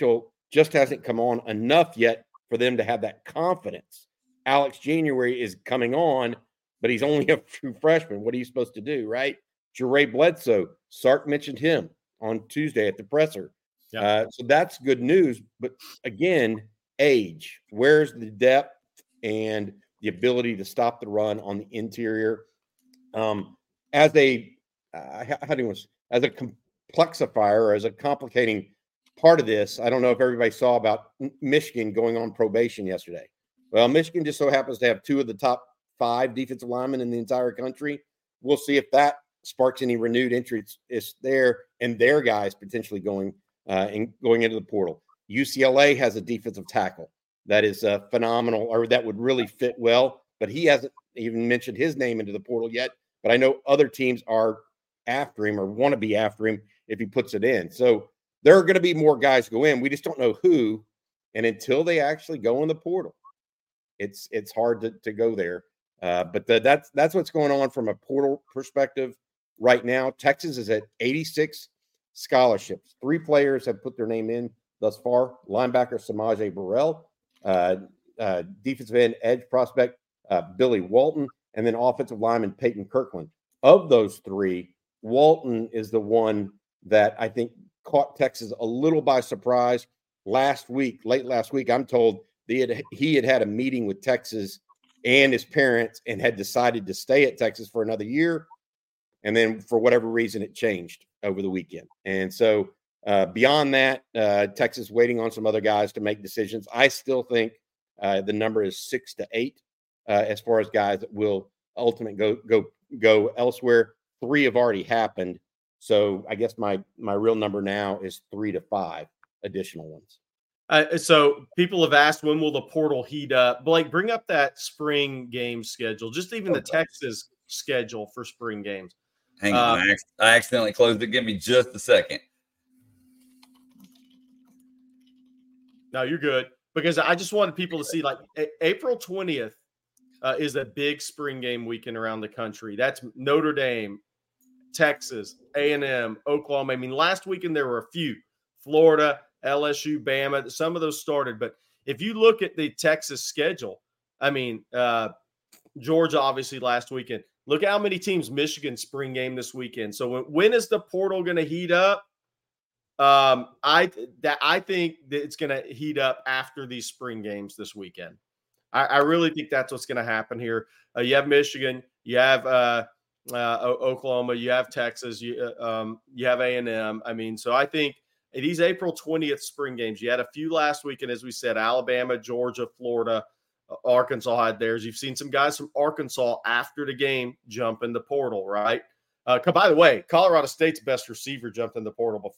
just hasn't come on enough yet for them to have that confidence. Alex January is coming on, but he's only a true freshman. What are you supposed to do, right? Jeray Bledsoe, Sark mentioned him on Tuesday at the presser. Yeah. So that's good news. But again, age. Where's the depth and the ability to stop the run on the interior? As a complexifier, or as a complicating part of this, I don't know if everybody saw about Michigan going on probation yesterday. Well, Michigan just so happens to have 2 of the top 5 defensive linemen in the entire country. We'll see if that sparks any renewed interest is there and their guys potentially going into the portal. UCLA has a defensive tackle that is phenomenal, or that would really fit well, but he hasn't even mentioned his name into the portal yet. But I know other teams are after him or want to be after him if he puts it in. So there are going to be more guys go in. We just don't know who. And until they actually go in the portal, it's hard to go there. But that's what's going on from a portal perspective right now. Texas is at 86 scholarships. 3 players have put their name in thus far. Linebacker Samaje Burrell, defensive end edge prospect Billy Walton, and then offensive lineman Peyton Kirkland. Of those 3, Walton is the one that I think caught Texas a little by surprise late last week. I'm told he had a meeting with Texas and his parents and had decided to stay at Texas for another year. And then for whatever reason, it changed over the weekend. And so beyond that, Texas waiting on some other guys to make decisions. I still think the number is 6 to 8 as far as guys that will ultimately go elsewhere. 3 have already happened. So I guess my real number now is 3 to 5 additional ones. So people have asked, when will the portal heat up? Blake, bring up that spring game schedule, just even the Texas schedule for spring games. Hang on. I accidentally closed it. Give me just a second. No, you're good. Because I just wanted people to see, like, April 20th is a big spring game weekend around the country. That's Notre Dame, Texas, A&M, Oklahoma. I mean, last weekend there were a few. Florida, LSU, Bama. Some of those started. But if you look at the Texas schedule, I mean, Georgia obviously last weekend. Look how many teams. Michigan spring game this weekend. So when is the portal going to heat up? I think that it's going to heat up after these spring games this weekend. I really think that's what's going to happen here. You have Michigan, you have Oklahoma, you have Texas, you have A&M. I mean, so I think these April 20th spring games, you had a few last weekend, as we said, Alabama, Georgia, Florida, Arkansas had theirs. You've seen some guys from Arkansas after the game jump in the portal, right? By the way, Colorado State's best receiver jumped in the portal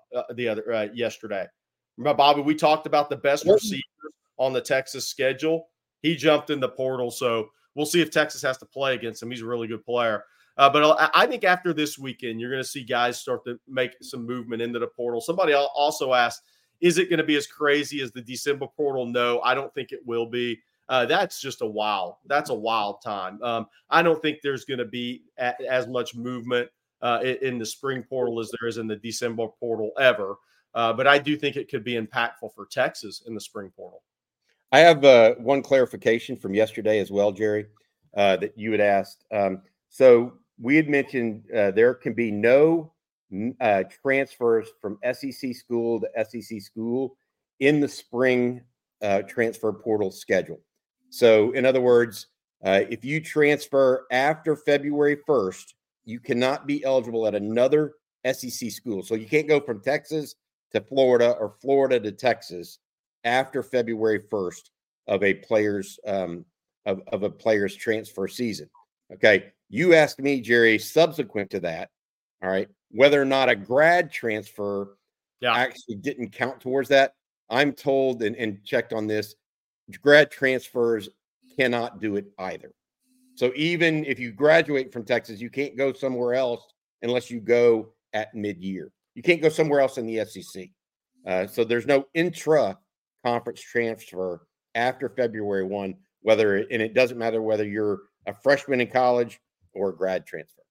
yesterday. Remember, Bobby, we talked about the best receivers on the Texas schedule. He jumped in the portal, so we'll see if Texas has to play against him. He's a really good player. But I think after this weekend, you're going to see guys start to make some movement into the portal. Somebody also asked, is it going to be as crazy as the December portal? No, I don't think it will be. That's just a wild time. I don't think there's going to be as much movement in the spring portal as there is in the December portal ever. But I do think it could be impactful for Texas in the spring portal. I have one clarification from yesterday as well, Jerry, that you had asked. So we had mentioned there can be no transfers from SEC school to SEC school in the spring transfer portal schedule. So in other words, if you transfer after February 1st, you cannot be eligible at another SEC school. So you can't go from Texas to Florida or Florida to Texas after February 1st of a player's of a player's transfer season. Okay. You asked me, Jerry, subsequent to that, all right, whether or not a grad transfer actually didn't count towards that. I'm told and checked on this, grad transfers cannot do it either. So even if you graduate from Texas, you can't go somewhere else unless you go at mid-year. You can't go somewhere else in the SEC. So there's no intra-conference transfer after February 1, and it doesn't matter whether you're a freshman in college or a grad transfer.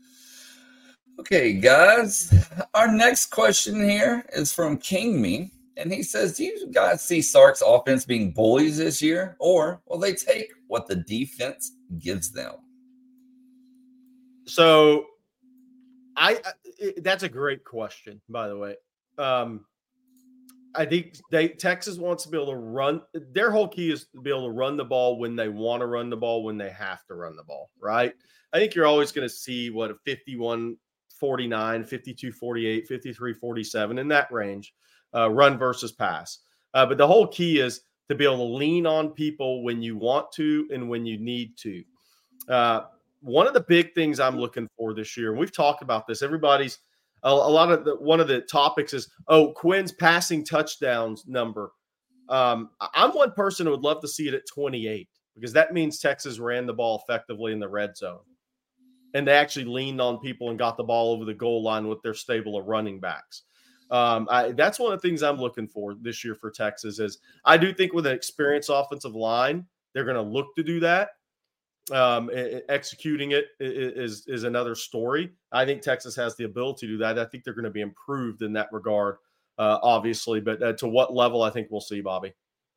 Okay, guys, our next question here is from King Me. And he says, do you guys see Sark's offense being bullies this year, or will they take what the defense gives them? So that's a great question, by the way. I think Texas wants to be able to run. Their whole key is to be able to run the ball when they want to run the ball, when they have to run the ball, right? I think you're always going to see a 51-49, 52-48, 53-47 in that range, run versus pass. But the whole key is to be able to lean on people when you want to and when you need to. One of the big things I'm looking for this year, and we've talked about this, everybody's one of the topics is, Quinn's passing touchdowns number. I'm one person who would love to see it at 28, because that means Texas ran the ball effectively in the red zone. And they actually leaned on people and got the ball over the goal line with their stable of running backs. That's one of the things I'm looking for this year for Texas. Is I do think with an experienced offensive line, they're going to look to do that. Executing it is another story. I think Texas has the ability to do that. I think they're going to be improved in that regard, obviously. But to what level, I think we'll see, Bobby.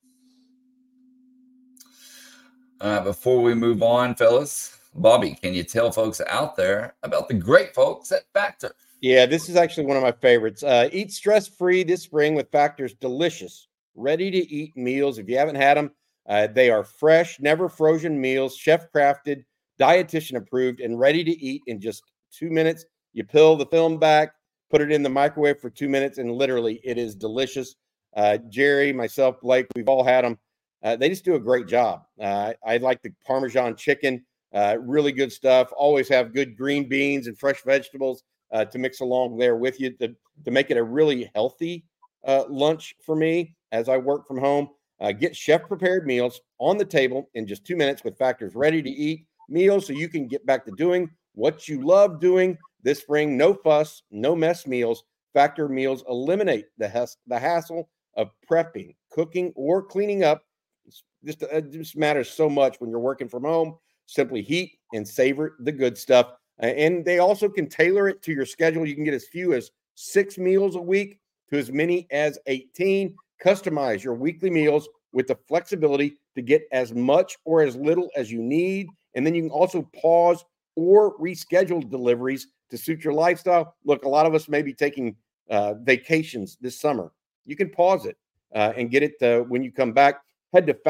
Before we move on, fellas, Bobby, can you tell folks out there about the great folks at Factor? Yeah, this is actually one of my favorites. Eat stress-free this spring with Factor's delicious, ready-to-eat meals. If you haven't had them, they are fresh, never frozen meals, chef-crafted, dietitian-approved, and ready to eat in just 2 minutes. You peel the film back, put it in the microwave for 2 minutes, and literally it is delicious. Jerry, myself, Blake, we've all had them. They just do a great job. I like the Parmesan chicken, really good stuff. Always have good green beans and fresh vegetables to mix along there with you to make it a really healthy lunch for me as I work from home. Get chef-prepared meals on the table in just 2 minutes with Factor's ready-to-eat meals so you can get back to doing what you love doing this spring. No fuss, no mess meals. Factor meals eliminate the hassle of prepping, cooking, or cleaning up. It just matters so much when you're working from home. Simply heat and savor the good stuff. And they also can tailor it to your schedule. You can get as few as 6 meals a week to as many as 18. Customize your weekly meals with the flexibility to get as much or as little as you need. And then you can also pause or reschedule deliveries to suit your lifestyle. Look, a lot of us may be taking vacations this summer. You can pause it and get it when you come back. Head to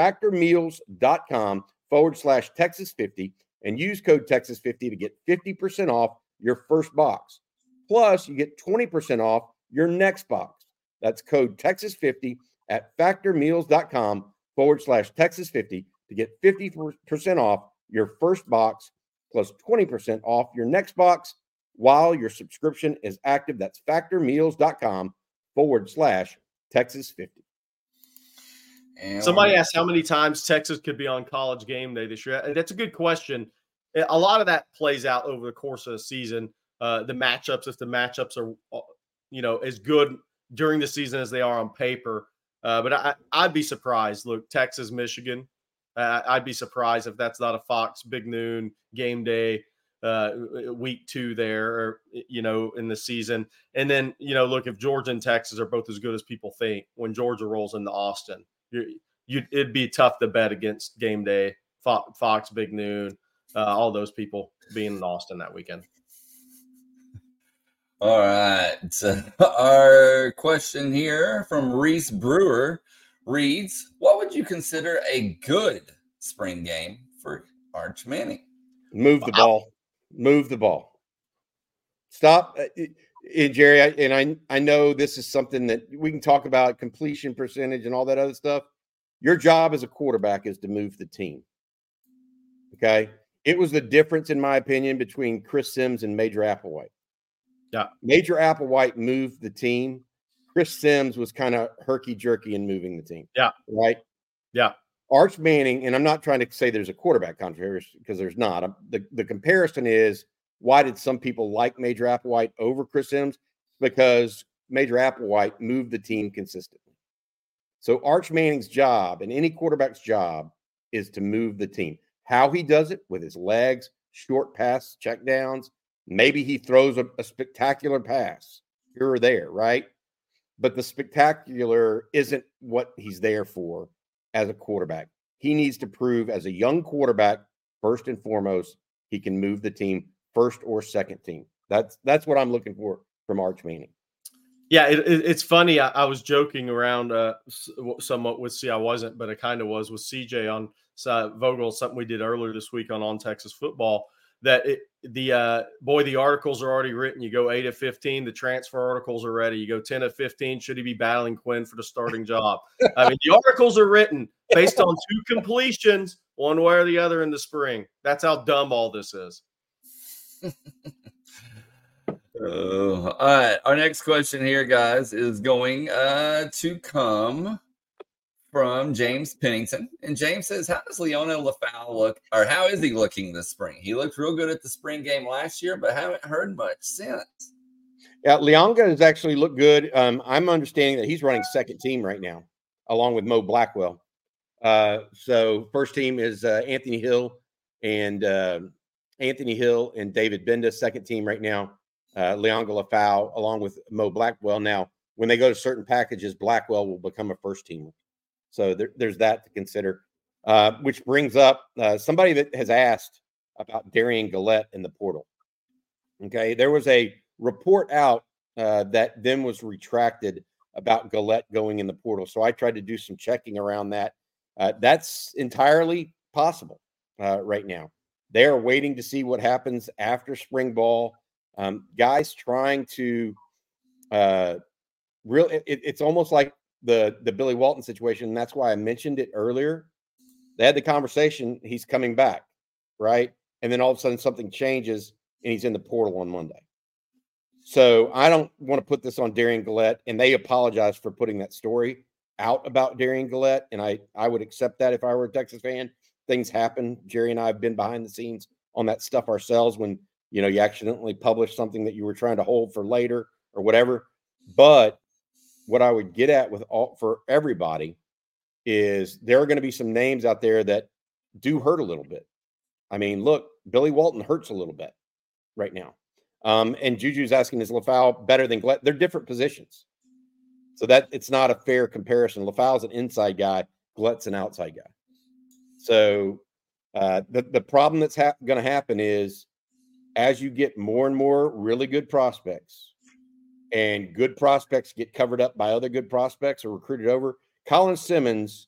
factormeals.com/Texas50 and use code Texas50 to get 50% off your first box. Plus, you get 20% off your next box. That's code Texas50 at factormeals.com/Texas50 to get 50% off your first box plus 20% off your next box while your subscription is active. That's factormeals.com/Texas50. Somebody asked how many times Texas could be on College Game Day this year. That's a good question. A lot of that plays out over the course of the season. The matchups, if the matchups are, as good during the season as they are on paper. But I'd be surprised. Look, Texas, Michigan. I'd be surprised if that's not a Fox Big Noon game day week 2 there, in the season. And then, look, if Georgia and Texas are both as good as people think, when Georgia rolls into Austin, it'd be tough to bet against game day, Fox Big Noon, all those people being in Austin that weekend. All right. Our question here from Reese Brewer reads, what would you consider a good spring game for Arch Manning? Move the ball. Move the ball. Stop. Jerry, I know this is something that we can talk about, completion percentage and all that other stuff. Your job as a quarterback is to move the team. Okay? It was the difference, in my opinion, between Chris Sims and Major Applewhite. Yeah. Major Applewhite moved the team. Chris Sims was kind of herky-jerky in moving the team. Yeah. Right? Yeah. Arch Manning, and I'm not trying to say there's a quarterback controversy because there's not. The comparison is, why did some people like Major Applewhite over Chris Sims? Because Major Applewhite moved the team consistently. So Arch Manning's job, and any quarterback's job, is to move the team. How he does it, with his legs, short pass checkdowns, maybe he throws a spectacular pass here or there, right? but the spectacular isn't what he's there for as a quarterback. He needs to prove as a young quarterback, first and foremost, he can move the team first or second team. That's what I'm looking for from Arch Manning. Yeah, it's funny. I was joking around somewhat with I wasn't, but I kind of was with CJ on Vogel, something we did earlier this week on Texas Football, that the articles are already written. You go 8 of 15, the transfer articles are ready. You go 10 of 15, should he be battling Quinn for the starting job? I mean, the articles are written based on 2 completions, one way or the other in the spring. That's how dumb all this is. All right. Our next question here, guys, is going to come from James Pennington. And James says, how does Liona Lefau look, or how is he looking this spring? He looked real good at the spring game last year, but haven't heard much since. Yeah, Leonga has actually looked good. I'm understanding that he's running second team right now, along with Mo Blackwell. So first team is Anthony Hill and David Benda. Second team right now, Leonga Lefau, along with Mo Blackwell. Now, when they go to certain packages, Blackwell will become a first teamer. So there's that to consider, which brings up somebody that has asked about Darian Gillette in the portal. Okay, there was a report out that then was retracted about Gillette going in the portal. So I tried to do some checking around that. That's entirely possible right now. They are waiting to see what happens after spring ball. Guys trying to it's almost like the Billy Walton situation. And that's why I mentioned it earlier. They had the conversation. He's coming back, right? And then all of a sudden something changes and he's in the portal on Monday. So I don't want to put this on Darian Gillette, and they apologize for putting that story out about Darian Gillette. And I would accept that if I were a Texas fan. Things happen. Jerry and I have been behind the scenes on that stuff ourselves when, you accidentally publish something that you were trying to hold for later or whatever. But what I would get at for everybody is there are going to be some names out there that do hurt a little bit. I mean, look, Billy Walton hurts a little bit right now. And Juju's asking, is Lefau better than Gillette? They're different positions. So that it's not a fair comparison. Lefau's an inside guy. Gillette's an outside guy. So the problem that's going to happen is as you get more and more really good prospects, and good prospects get covered up by other good prospects or recruited over, Colin Simmons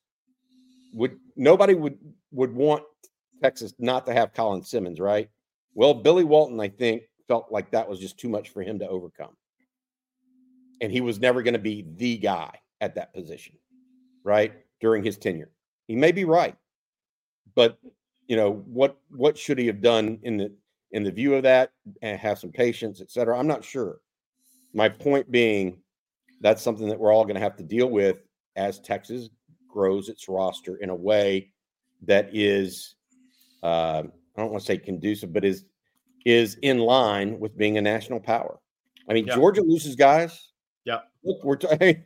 nobody would want Texas not to have Colin Simmons, right? Well, Billy Walton, I think, felt like that was just too much for him to overcome. And he was never going to be the guy at that position, right? During his tenure. He may be right. But, what should he have done in the view of that, and have some patience, et cetera? I'm not sure. My point being, that's something that we're all going to have to deal with as Texas grows its roster in a way that is, I don't want to say conducive, but is in line with being a national power. I mean, Georgia loses guys. Yeah. Look,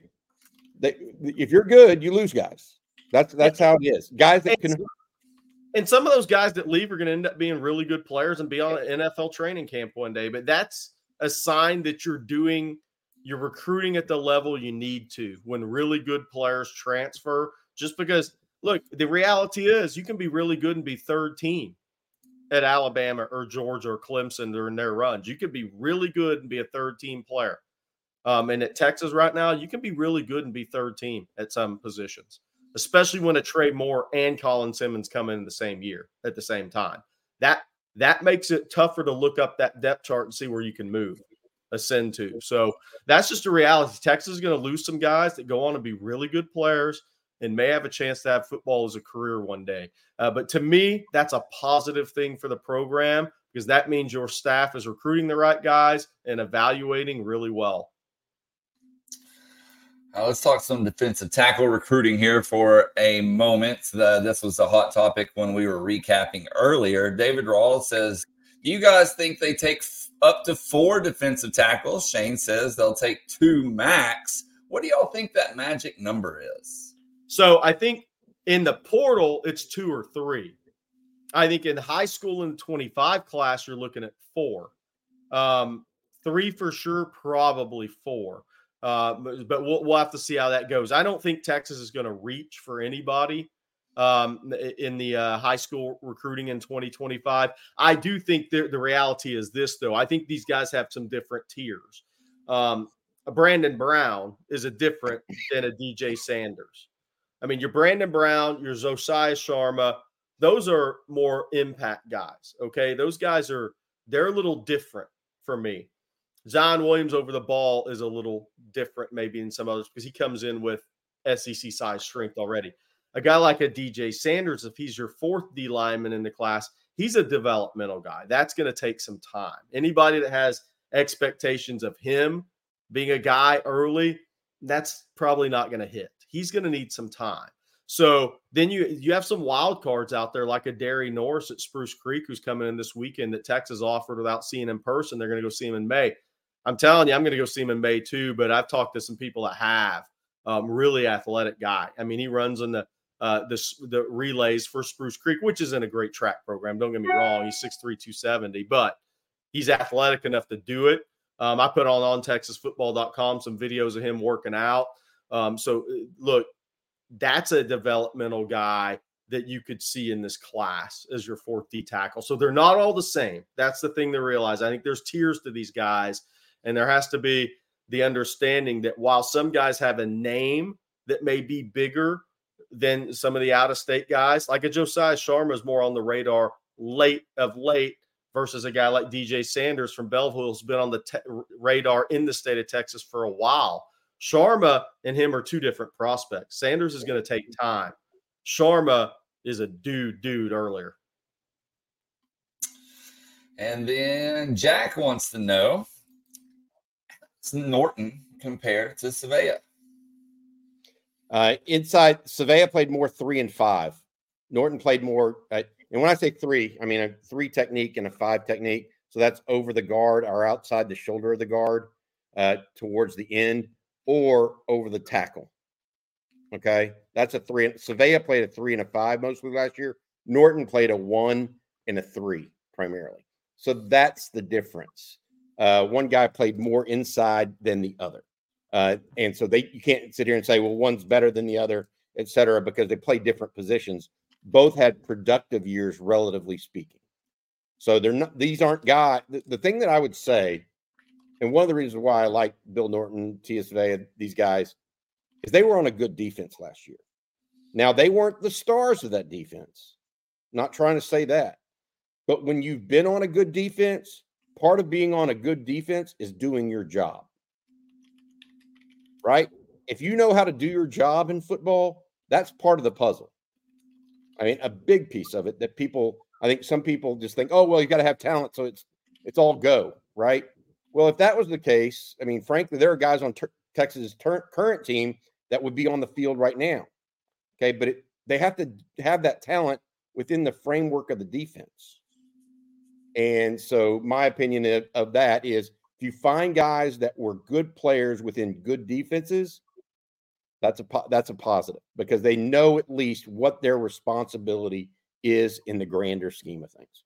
if you're good, you lose guys. That's how it is. Guys that can. And some of those guys that leave are going to end up being really good players and be on an NFL training camp one day. But that's a sign that you're recruiting at the level you need to when really good players transfer. Just because, look, the reality is you can be really good and be third team at Alabama or Georgia or Clemson during their runs. You could be really good and be a third team player. And at Texas right now, you can be really good and be third team at some positions, especially when a Trey Moore and Colin Simmons come in the same year at the same time. That makes it tougher to look up that depth chart and see where you can ascend to. So that's just a reality. Texas is going to lose some guys that go on to be really good players and may have a chance to have football as a career one day. But to me, that's a positive thing for the program because that means your staff is recruiting the right guys and evaluating really well. Let's talk some defensive tackle recruiting here for a moment. This was a hot topic when we were recapping earlier. David Rawls says, do you guys think they take up to 4 defensive tackles? Shane says they'll take 2 max. What do y'all think that magic number is? So I think in the portal, it's 2 or 3. I think in high school in the 25 class, you're looking at 4. 3 for sure, probably 4. But we'll have to see how that goes. I don't think Texas is going to reach for anybody in the high school recruiting in 2025. I do think the reality is this, though. I think these guys have some different tiers. A Brandon Brown is a different than a DJ Sanders. I mean, your Brandon Brown, your Josiah Sharma, those are more impact guys. Okay. Those guys they're a little different for me. Zion Williams over the ball is a little different maybe than some others because he comes in with SEC size strength already. A guy like a DJ Sanders, if he's your fourth D lineman in the class, he's a developmental guy. That's going to take some time. Anybody that has expectations of him being a guy early, that's probably not going to hit. He's going to need some time. So then you have some wild cards out there like a Derry Norris at Spruce Creek who's coming in this weekend that Texas offered without seeing him in person. They're going to go see him in May. I'm telling you, I'm going to go see him in May too, but I've talked to some people that have really athletic guy. I mean, he runs on the relays for Spruce Creek, which isn't a great track program. Don't get me wrong. He's 6'3", 270, but he's athletic enough to do it. I put on TexasFootball.com some videos of him working out. So look, that's a developmental guy that you could see in this class as your fourth D tackle. So they're not all the same. That's the thing to realize. I think there's tiers to these guys, and there has to be the understanding that while some guys have a name that may be bigger than some of the out-of-state guys, like a Josiah Sharma is more on the radar late versus a guy like DJ Sanders from Belleville who's been on the radar in the state of Texas for a while. Sharma and him are two different prospects. Sanders is going to take time. Sharma is a dude earlier. And then Jack wants to know, how's Norton compared to Savea? Inside, Savea played more 3 and 5. Norton played more, and when I say 3, I mean a 3 technique and a 5 technique. So that's over the guard or outside the shoulder of the guard towards the end or over the tackle. Okay, that's a 3. Savea played a 3 and a 5 mostly last year. Norton played a 1 and a 3 primarily. So that's the difference. One guy played more inside than the other. And so you can't sit here and say, well, one's better than the other, et cetera, because they play different positions. Both had productive years, relatively speaking. So these aren't guys. The thing that I would say, and one of the reasons why I like Bill Norton, Tia Savea, these guys, is they were on a good defense last year. Now, they weren't the stars of that defense. Not trying to say that. But when you've been on a good defense, part of being on a good defense is doing your job. Right? If you know how to do your job in football, that's part of the puzzle. I mean, a big piece of it that I think some people just think, oh, well, you got to have talent, so it's all go, right? Well, if that was the case, I mean, frankly, there are guys on Texas's current team that would be on the field right now. Okay, but they have to have that talent within the framework of the defense. And so my opinion of that is, if you find guys that were good players within good defenses, that's a positive because they know at least what their responsibility is in the grander scheme of things.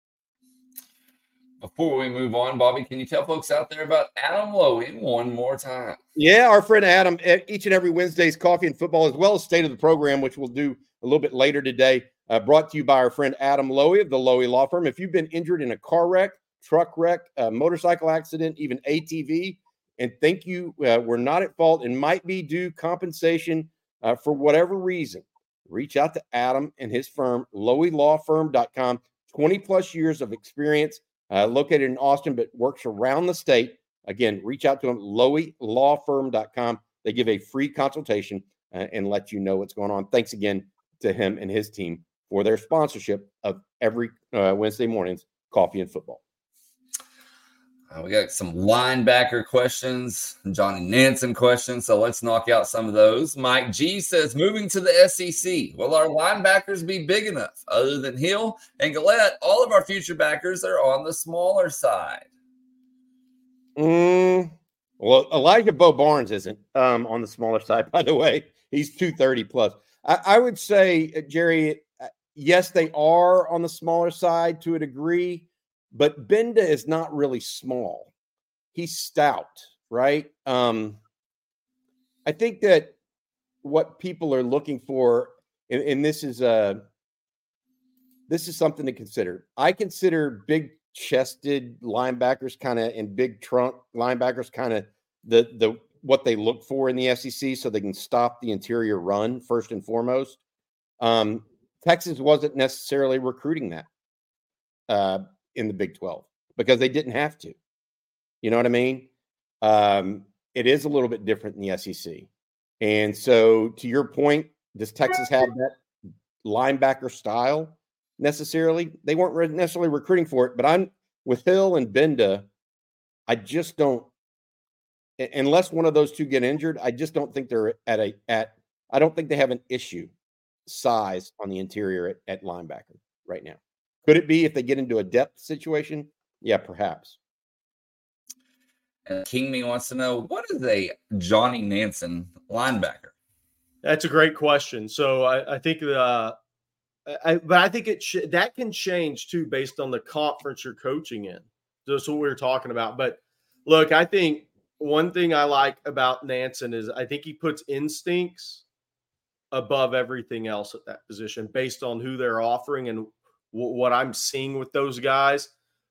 Before we move on, Bobby, can you tell folks out there about Adam Lowy one more time? Yeah, our friend Adam, each and every Wednesday's Coffee and Football, as well as State of the Program, which we'll do a little bit later today, brought to you by our friend Adam Lowy of the Lowy Law Firm. If you've been injured in a car wreck, truck wreck, motorcycle accident, even ATV, and think you were not at fault and might be due compensation for whatever reason, reach out to Adam and his firm, LowyLawFirm.com. 20-plus years of experience, located in Austin, but works around the state. Again, reach out to him, LowyLawFirm.com. They give a free consultation and let you know what's going on. Thanks again to him and his team for their sponsorship of every Wednesday morning's Coffee and Football. We got some linebacker questions, Johnny Nansen questions, so let's knock out some of those. Mike G says, moving to the SEC, will our linebackers be big enough? Other than Hill and Gillette, all of our future backers are on the smaller side. Well, Elijah Bo Barnes isn't on the smaller side, by the way. He's 230 plus. I would say, Jerry, yes, they are on the smaller side to a degree. But Benda is not really small. He's stout, right? I think that what people are looking for, and this is something to consider. I consider big-chested linebackers kind of and big trunk linebackers kind of the what they look for in the SEC, so they can stop the interior run first and foremost. Texas wasn't necessarily recruiting that in the Big 12 because they didn't have to. You know what I mean? It is a little bit different in the SEC. And so, to your point, does Texas have that linebacker style necessarily? They weren't necessarily recruiting for it, but I'm with Hill and Benda. I just don't, unless one of those two get injured, I just don't think they're I don't think they have an issue size on the interior at linebacker right now. Could it be if they get into a depth situation? Yeah, perhaps. And Kingme wants to know, what is a Johnny Nansen linebacker? That's a great question. So I think but I think that can change too based on the conference you're coaching in. That's what we were talking about. But look, I think one thing I like about Nansen is I think he puts instincts above everything else at that position based on who they're offering and what I'm seeing with those guys.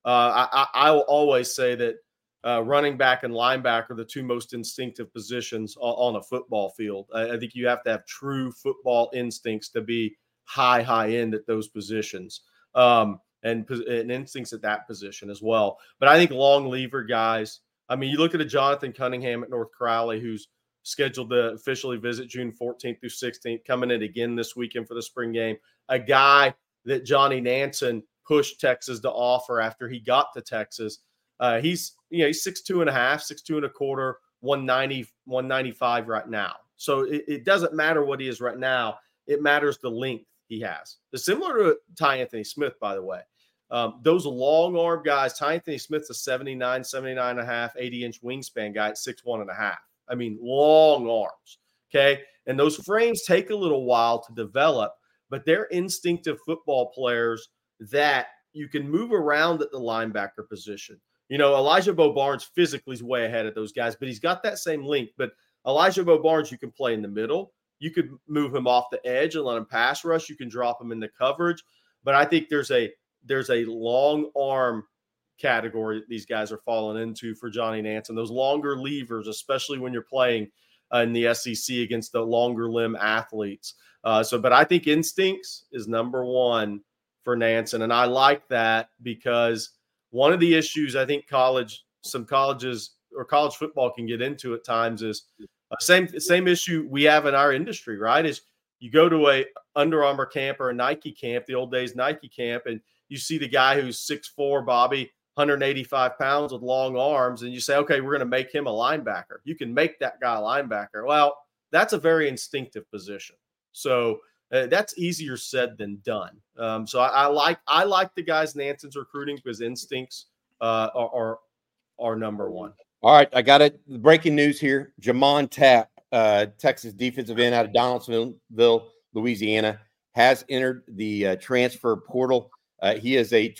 I will always say that running back and linebacker are the two most instinctive positions on a football field. I think you have to have true football instincts to be high end at those positions, and instincts at that position as well. But I think long lever guys, I mean, you look at a Jonathan Cunningham at North Crowley, who's scheduled to officially visit June 14th through 16th, coming in again this weekend for the spring game. A guy that Johnny Nansen pushed Texas to offer after he got to Texas. He's 6'2.5", 6'2.25", 190, 195 right now. So it doesn't matter what he is right now. It matters the length he has. It's similar to Ty Anthony Smith, by the way. Those long arm guys, Ty Anthony Smith's a 79 and a half, 80-inch wingspan guy at 6'1.5". I mean, long arms. Okay. And those frames take a little while to develop, but they're instinctive football players that you can move around at the linebacker position. You know, Elijah Bo Barnes physically is way ahead of those guys, but he's got that same length. But Elijah Bo Barnes, you can play in the middle. You could move him off the edge and let him pass rush. You can drop him into coverage. But I think there's a long arm category that these guys are falling into for Johnny Nansen. Those longer levers, especially when you're playing in the SEC against the longer limb athletes. But I think instincts is number one for Nansen. And I like that because one of the issues I think some colleges or college football can get into at times is same issue we have in our industry, right? Is you go to a Under Armour camp or a Nike camp, the old days Nike camp, and you see the guy who's 6'4", Bobby, 185 pounds with long arms, and you say, okay, we're going to make him a linebacker. You can make that guy a linebacker. Well, that's a very instinctive position. So that's easier said than done. So I like the guys Nansen's recruiting because instincts are number one. All right, I got it. Breaking news here: Jamon Tapp, Texas defensive end out of Donaldsonville, Louisiana, has entered the transfer portal. He is a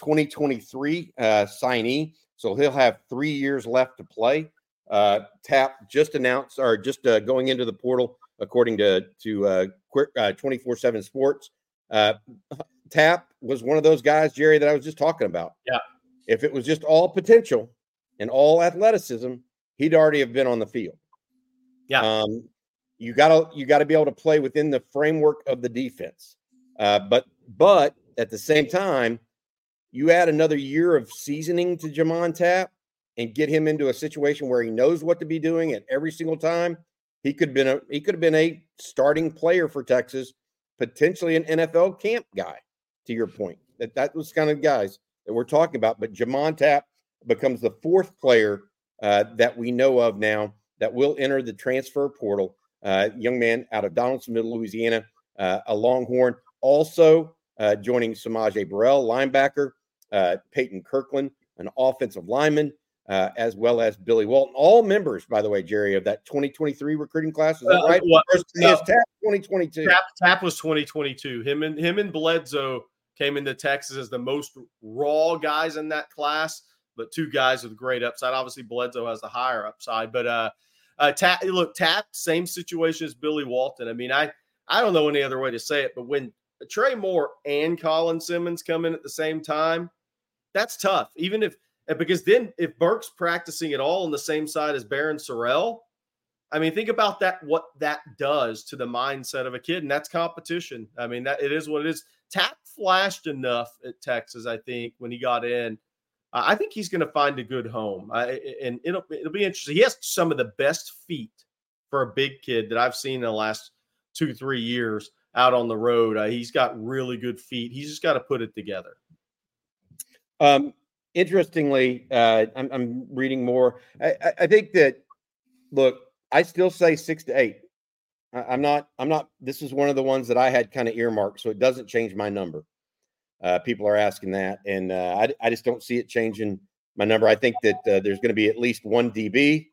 2023 signee, so he'll have 3 years left to play. Tapp just announced, or just going into the portal, according to 24/7 Sports. Tapp was one of those guys, Jerry, that I was just talking about. Yeah. If it was just all potential and all athleticism, he'd already have been on the field. Yeah. You gotta be able to play within the framework of the defense. But at the same time, you add another year of seasoning to Jamon Tapp and get him into a situation where he knows what to be doing at every single time. He could have been a starting player for Texas, potentially an NFL camp guy. To your point, that was kind of guys that we're talking about. But Jamon Tapp becomes the fourth player that we know of now that will enter the transfer portal. Young man out of Donaldsonville, Louisiana, a Longhorn. Also joining Samaje Burrell, linebacker, Peyton Kirkland, an offensive lineman, as well as Billy Walton. All members, by the way, Jerry, of that 2023 recruiting class. Is that right? No. Tapp 2022. Tapp was 2022. Him and Bledsoe came into Texas as the most raw guys in that class, but two guys with great upside. Obviously, Bledsoe has the higher upside, but Tapp, same situation as Billy Walton. I mean, I don't know any other way to say it, but when Trey Moore and Colin Simmons come in at the same time, that's tough. Because then if Burke's practicing at all on the same side as Barron Sorrell, I mean, think about that, what that does to the mindset of a kid, and that's competition. I mean, that it is what it is. Tapp flashed enough at Texas, I think, when he got in. I think he's going to find a good home, and it'll be interesting. He has some of the best feet for a big kid that I've seen in the last 2-3 years out on the road. He's got really good feet. He's just got to put it together. Interestingly, I'm reading more. I think that, look, I still say 6 to 8. I'm not. This is one of the ones that I had kind of earmarked, so it doesn't change my number. People are asking that, and I just don't see it changing my number. I think that there's going to be at least one DB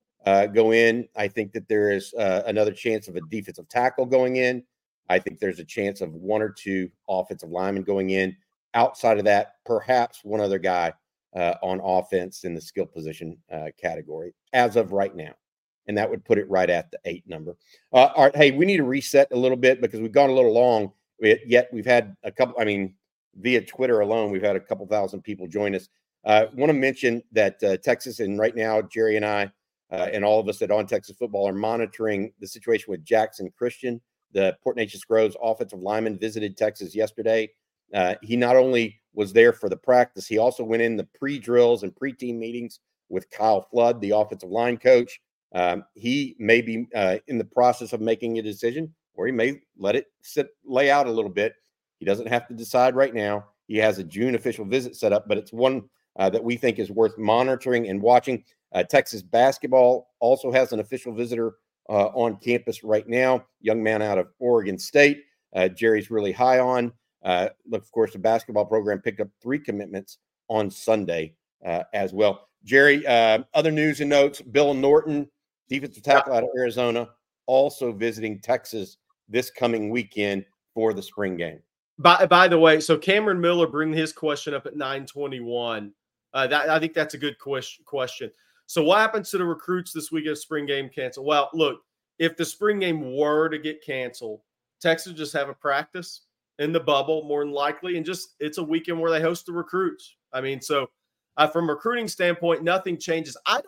go in. I think that there is another chance of a defensive tackle going in. I think there's a chance of 1 or 2 offensive linemen going in. Outside of that, perhaps one other guy on offense in the skill position category as of right now. And that would put it right at the 8 number. All right, hey, we need to reset a little bit because we've gone a little long. Yet we've had a couple, via Twitter alone, we've had a couple thousand people join us. Want to mention that Texas, and right now, Jerry and I and all of us at On Texas Football are monitoring the situation with Jackson Christian. The Port Neches Groves offensive lineman visited Texas yesterday. He not only was there for the practice, he also went in the pre-drills and pre-team meetings with Kyle Flood, the offensive line coach. He may be in the process of making a decision, or he may let it lay out a little bit. He doesn't have to decide right now. He has a June official visit set up, but it's one that we think is worth monitoring and watching. Texas basketball also has an official visitor on campus right now, young man out of Oregon State. Jerry's really high on. Of course, the basketball program picked up 3 commitments on Sunday as well. Jerry, other news and notes, Bill Norton, defensive tackle out of Arizona, also visiting Texas this coming weekend for the spring game. By the way, so Cameron Miller bringing his question up at 9:21. I think that's a good question. So what happens to the recruits this week if spring game canceled? Well, look, if the spring game were to get canceled, Texas just have a practice in the bubble more than likely, and just it's a weekend where they host the recruits. I mean, so from a recruiting standpoint, nothing changes. I'm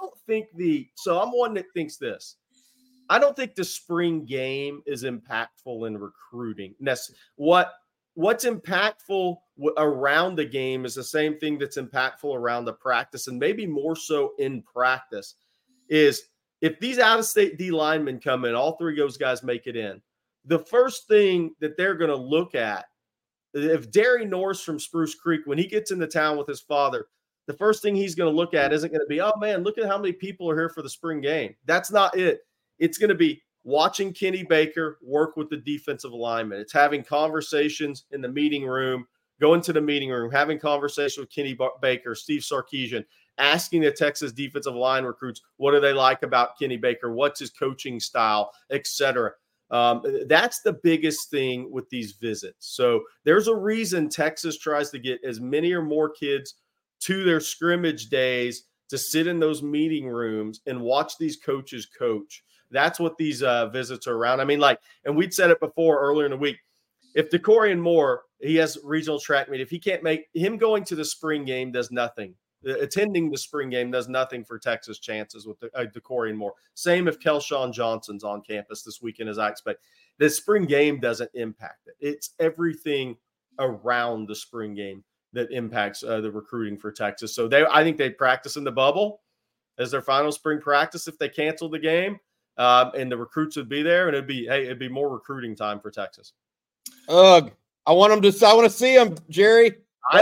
one that thinks this. I don't think the spring game is impactful in recruiting. What's impactful around the game is the same thing that's impactful around the practice, and maybe more so in practice, is if these out-of-state D linemen come in, all 3 of those guys make it in, the first thing that they're going to look at, if Derry Norris from Spruce Creek, when he gets into town with his father, the first thing he's going to look at isn't going to be, oh, man, look at how many people are here for the spring game. That's not it. It's going to be watching Kenny Baker work with the defensive lineman. It's having conversations in the meeting room, going to the meeting room, having conversations with Kenny Baker, Steve Sarkisian, asking the Texas defensive line recruits, what do they like about Kenny Baker? What's his coaching style, et cetera. That's the biggest thing with these visits. So there's a reason Texas tries to get as many or more kids to their scrimmage days to sit in those meeting rooms and watch these coaches coach. That's what these visits are around. I mean, and we'd said it before earlier in the week. If DeCorian Moore, he has regional track meet, if he can't make him going to the spring game does nothing. Attending the spring game does nothing for Texas chances with DeCorian Moore. Same if Kelshawn Johnson's on campus this weekend, as I expect. The spring game doesn't impact it. It's everything around the spring game that impacts the recruiting for Texas. So I think they'd practice in the bubble as their final spring practice if they cancel the game. And the recruits would be there, and it'd be more recruiting time for Texas. I want to see them, Jerry.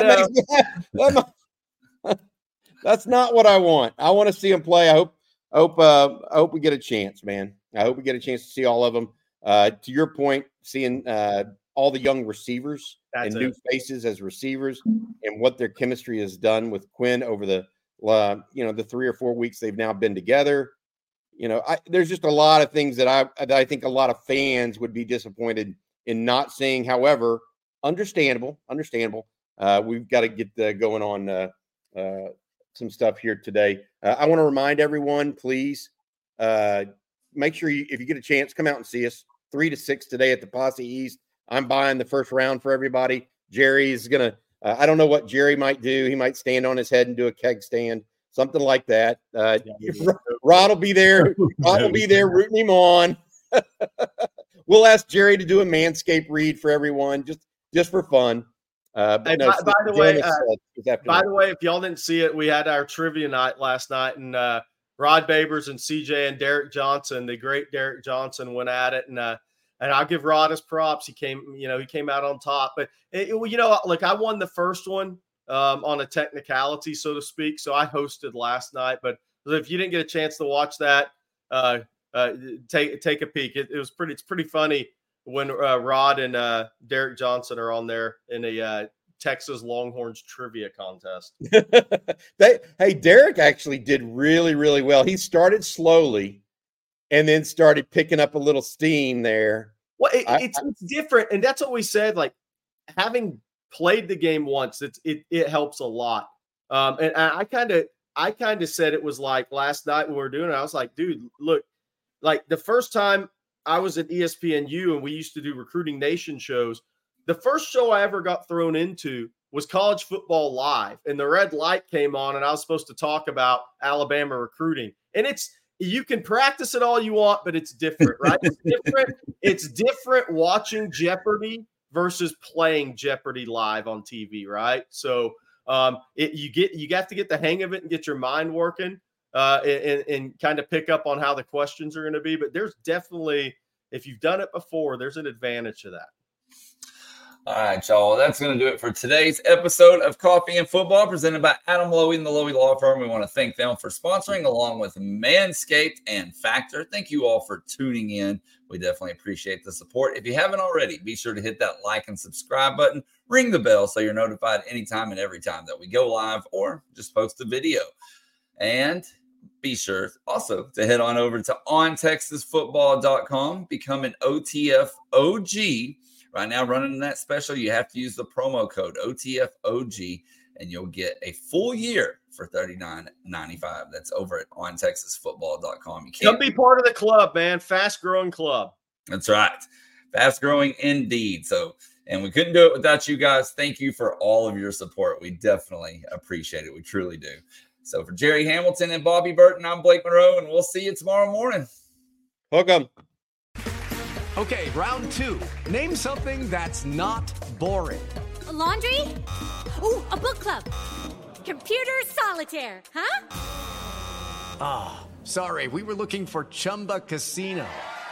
That's not what I want. I want to see them play. I hope we get a chance, man. I hope we get a chance to see all of them. To your point, seeing all the young receivers and new faces as receivers, and what their chemistry has done with Quinn over the 3 or 4 weeks they've now been together. There's just a lot of things that I think a lot of fans would be disappointed in not seeing. However, understandable. We've got to get going on some stuff here today. I want to remind everyone, please, Make sure if you get a chance, come out and see us 3 to 6 today at the Posse East. I'm buying the first round for everybody. Jerry is going to, I don't know what Jerry might do. He might stand on his head and do a keg stand, something like that. Rod will be there. Rod will be there rooting him on. We'll ask Jerry to do a Manscaped read for everyone, just for fun. By the way, if y'all didn't see it, we had our trivia night last night, and Rod Babers and CJ and Derek Johnson, the great Derek Johnson, went at it, and I'll give Rod his props. He came out on top. But look, I won the first one on a technicality, so to speak. So I hosted last night. But if you didn't get a chance to watch that, take a peek. It's pretty funny when Rod and Derek Johnson are on there in a Texas Longhorns trivia contest. Hey, Derek actually did really, really well. He started slowly and then started picking up a little steam there. Well, it's different. And that's what we said, like having played the game once, it helps a lot. And I kind of said it was like last night when we were doing it, I was like, dude, look, like the first time I was at ESPNU and we used to do Recruiting Nation shows, the first show I ever got thrown into was College Football Live, and the red light came on, and I was supposed to talk about Alabama recruiting. And you can practice it all you want, but it's different, right? It's different. It's different watching Jeopardy versus playing Jeopardy live on TV, right? So you have to get the hang of it and get your mind working, and kind of pick up on how the questions are going to be. But there's definitely, if you've done it before, there's an advantage to that. All right, y'all. That's going to do it for today's episode of Coffee and Football, presented by Adam Lowy and the Lowy Law Firm. We want to thank them for sponsoring, along with Manscaped and Factor. Thank you all for tuning in. We definitely appreciate the support. If you haven't already, be sure to hit that like and subscribe button. Ring the bell so you're notified anytime and every time that we go live or just post a video. And be sure also to head on over to ontexasfootball.com, become an OTF OG. Right now, running that special, you have to use the promo code OTFOG, and you'll get a full year for $39.95. That's over at ontexasfootball.com. Come be part of the club, man. Fast-growing club. That's right. Fast-growing indeed. And we couldn't do it without you guys. Thank you for all of your support. We definitely appreciate it. We truly do. So for Jerry Hamilton and Bobby Burton, I'm Blake Monroe, and we'll see you tomorrow morning. Hook 'em. Okay, round 2. Name something that's not boring. A laundry? Ooh, a book club. Computer solitaire, huh? Ah, sorry, we were looking for Chumba Casino.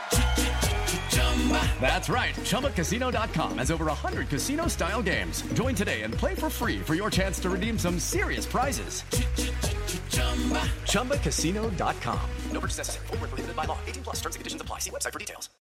That's right, ChumbaCasino.com has over 100 casino-style games. Join today and play for free for your chance to redeem some serious prizes. ChumbaCasino.com. No purchase necessary. Void where prohibited by law. 18+ terms and conditions apply. See website for details.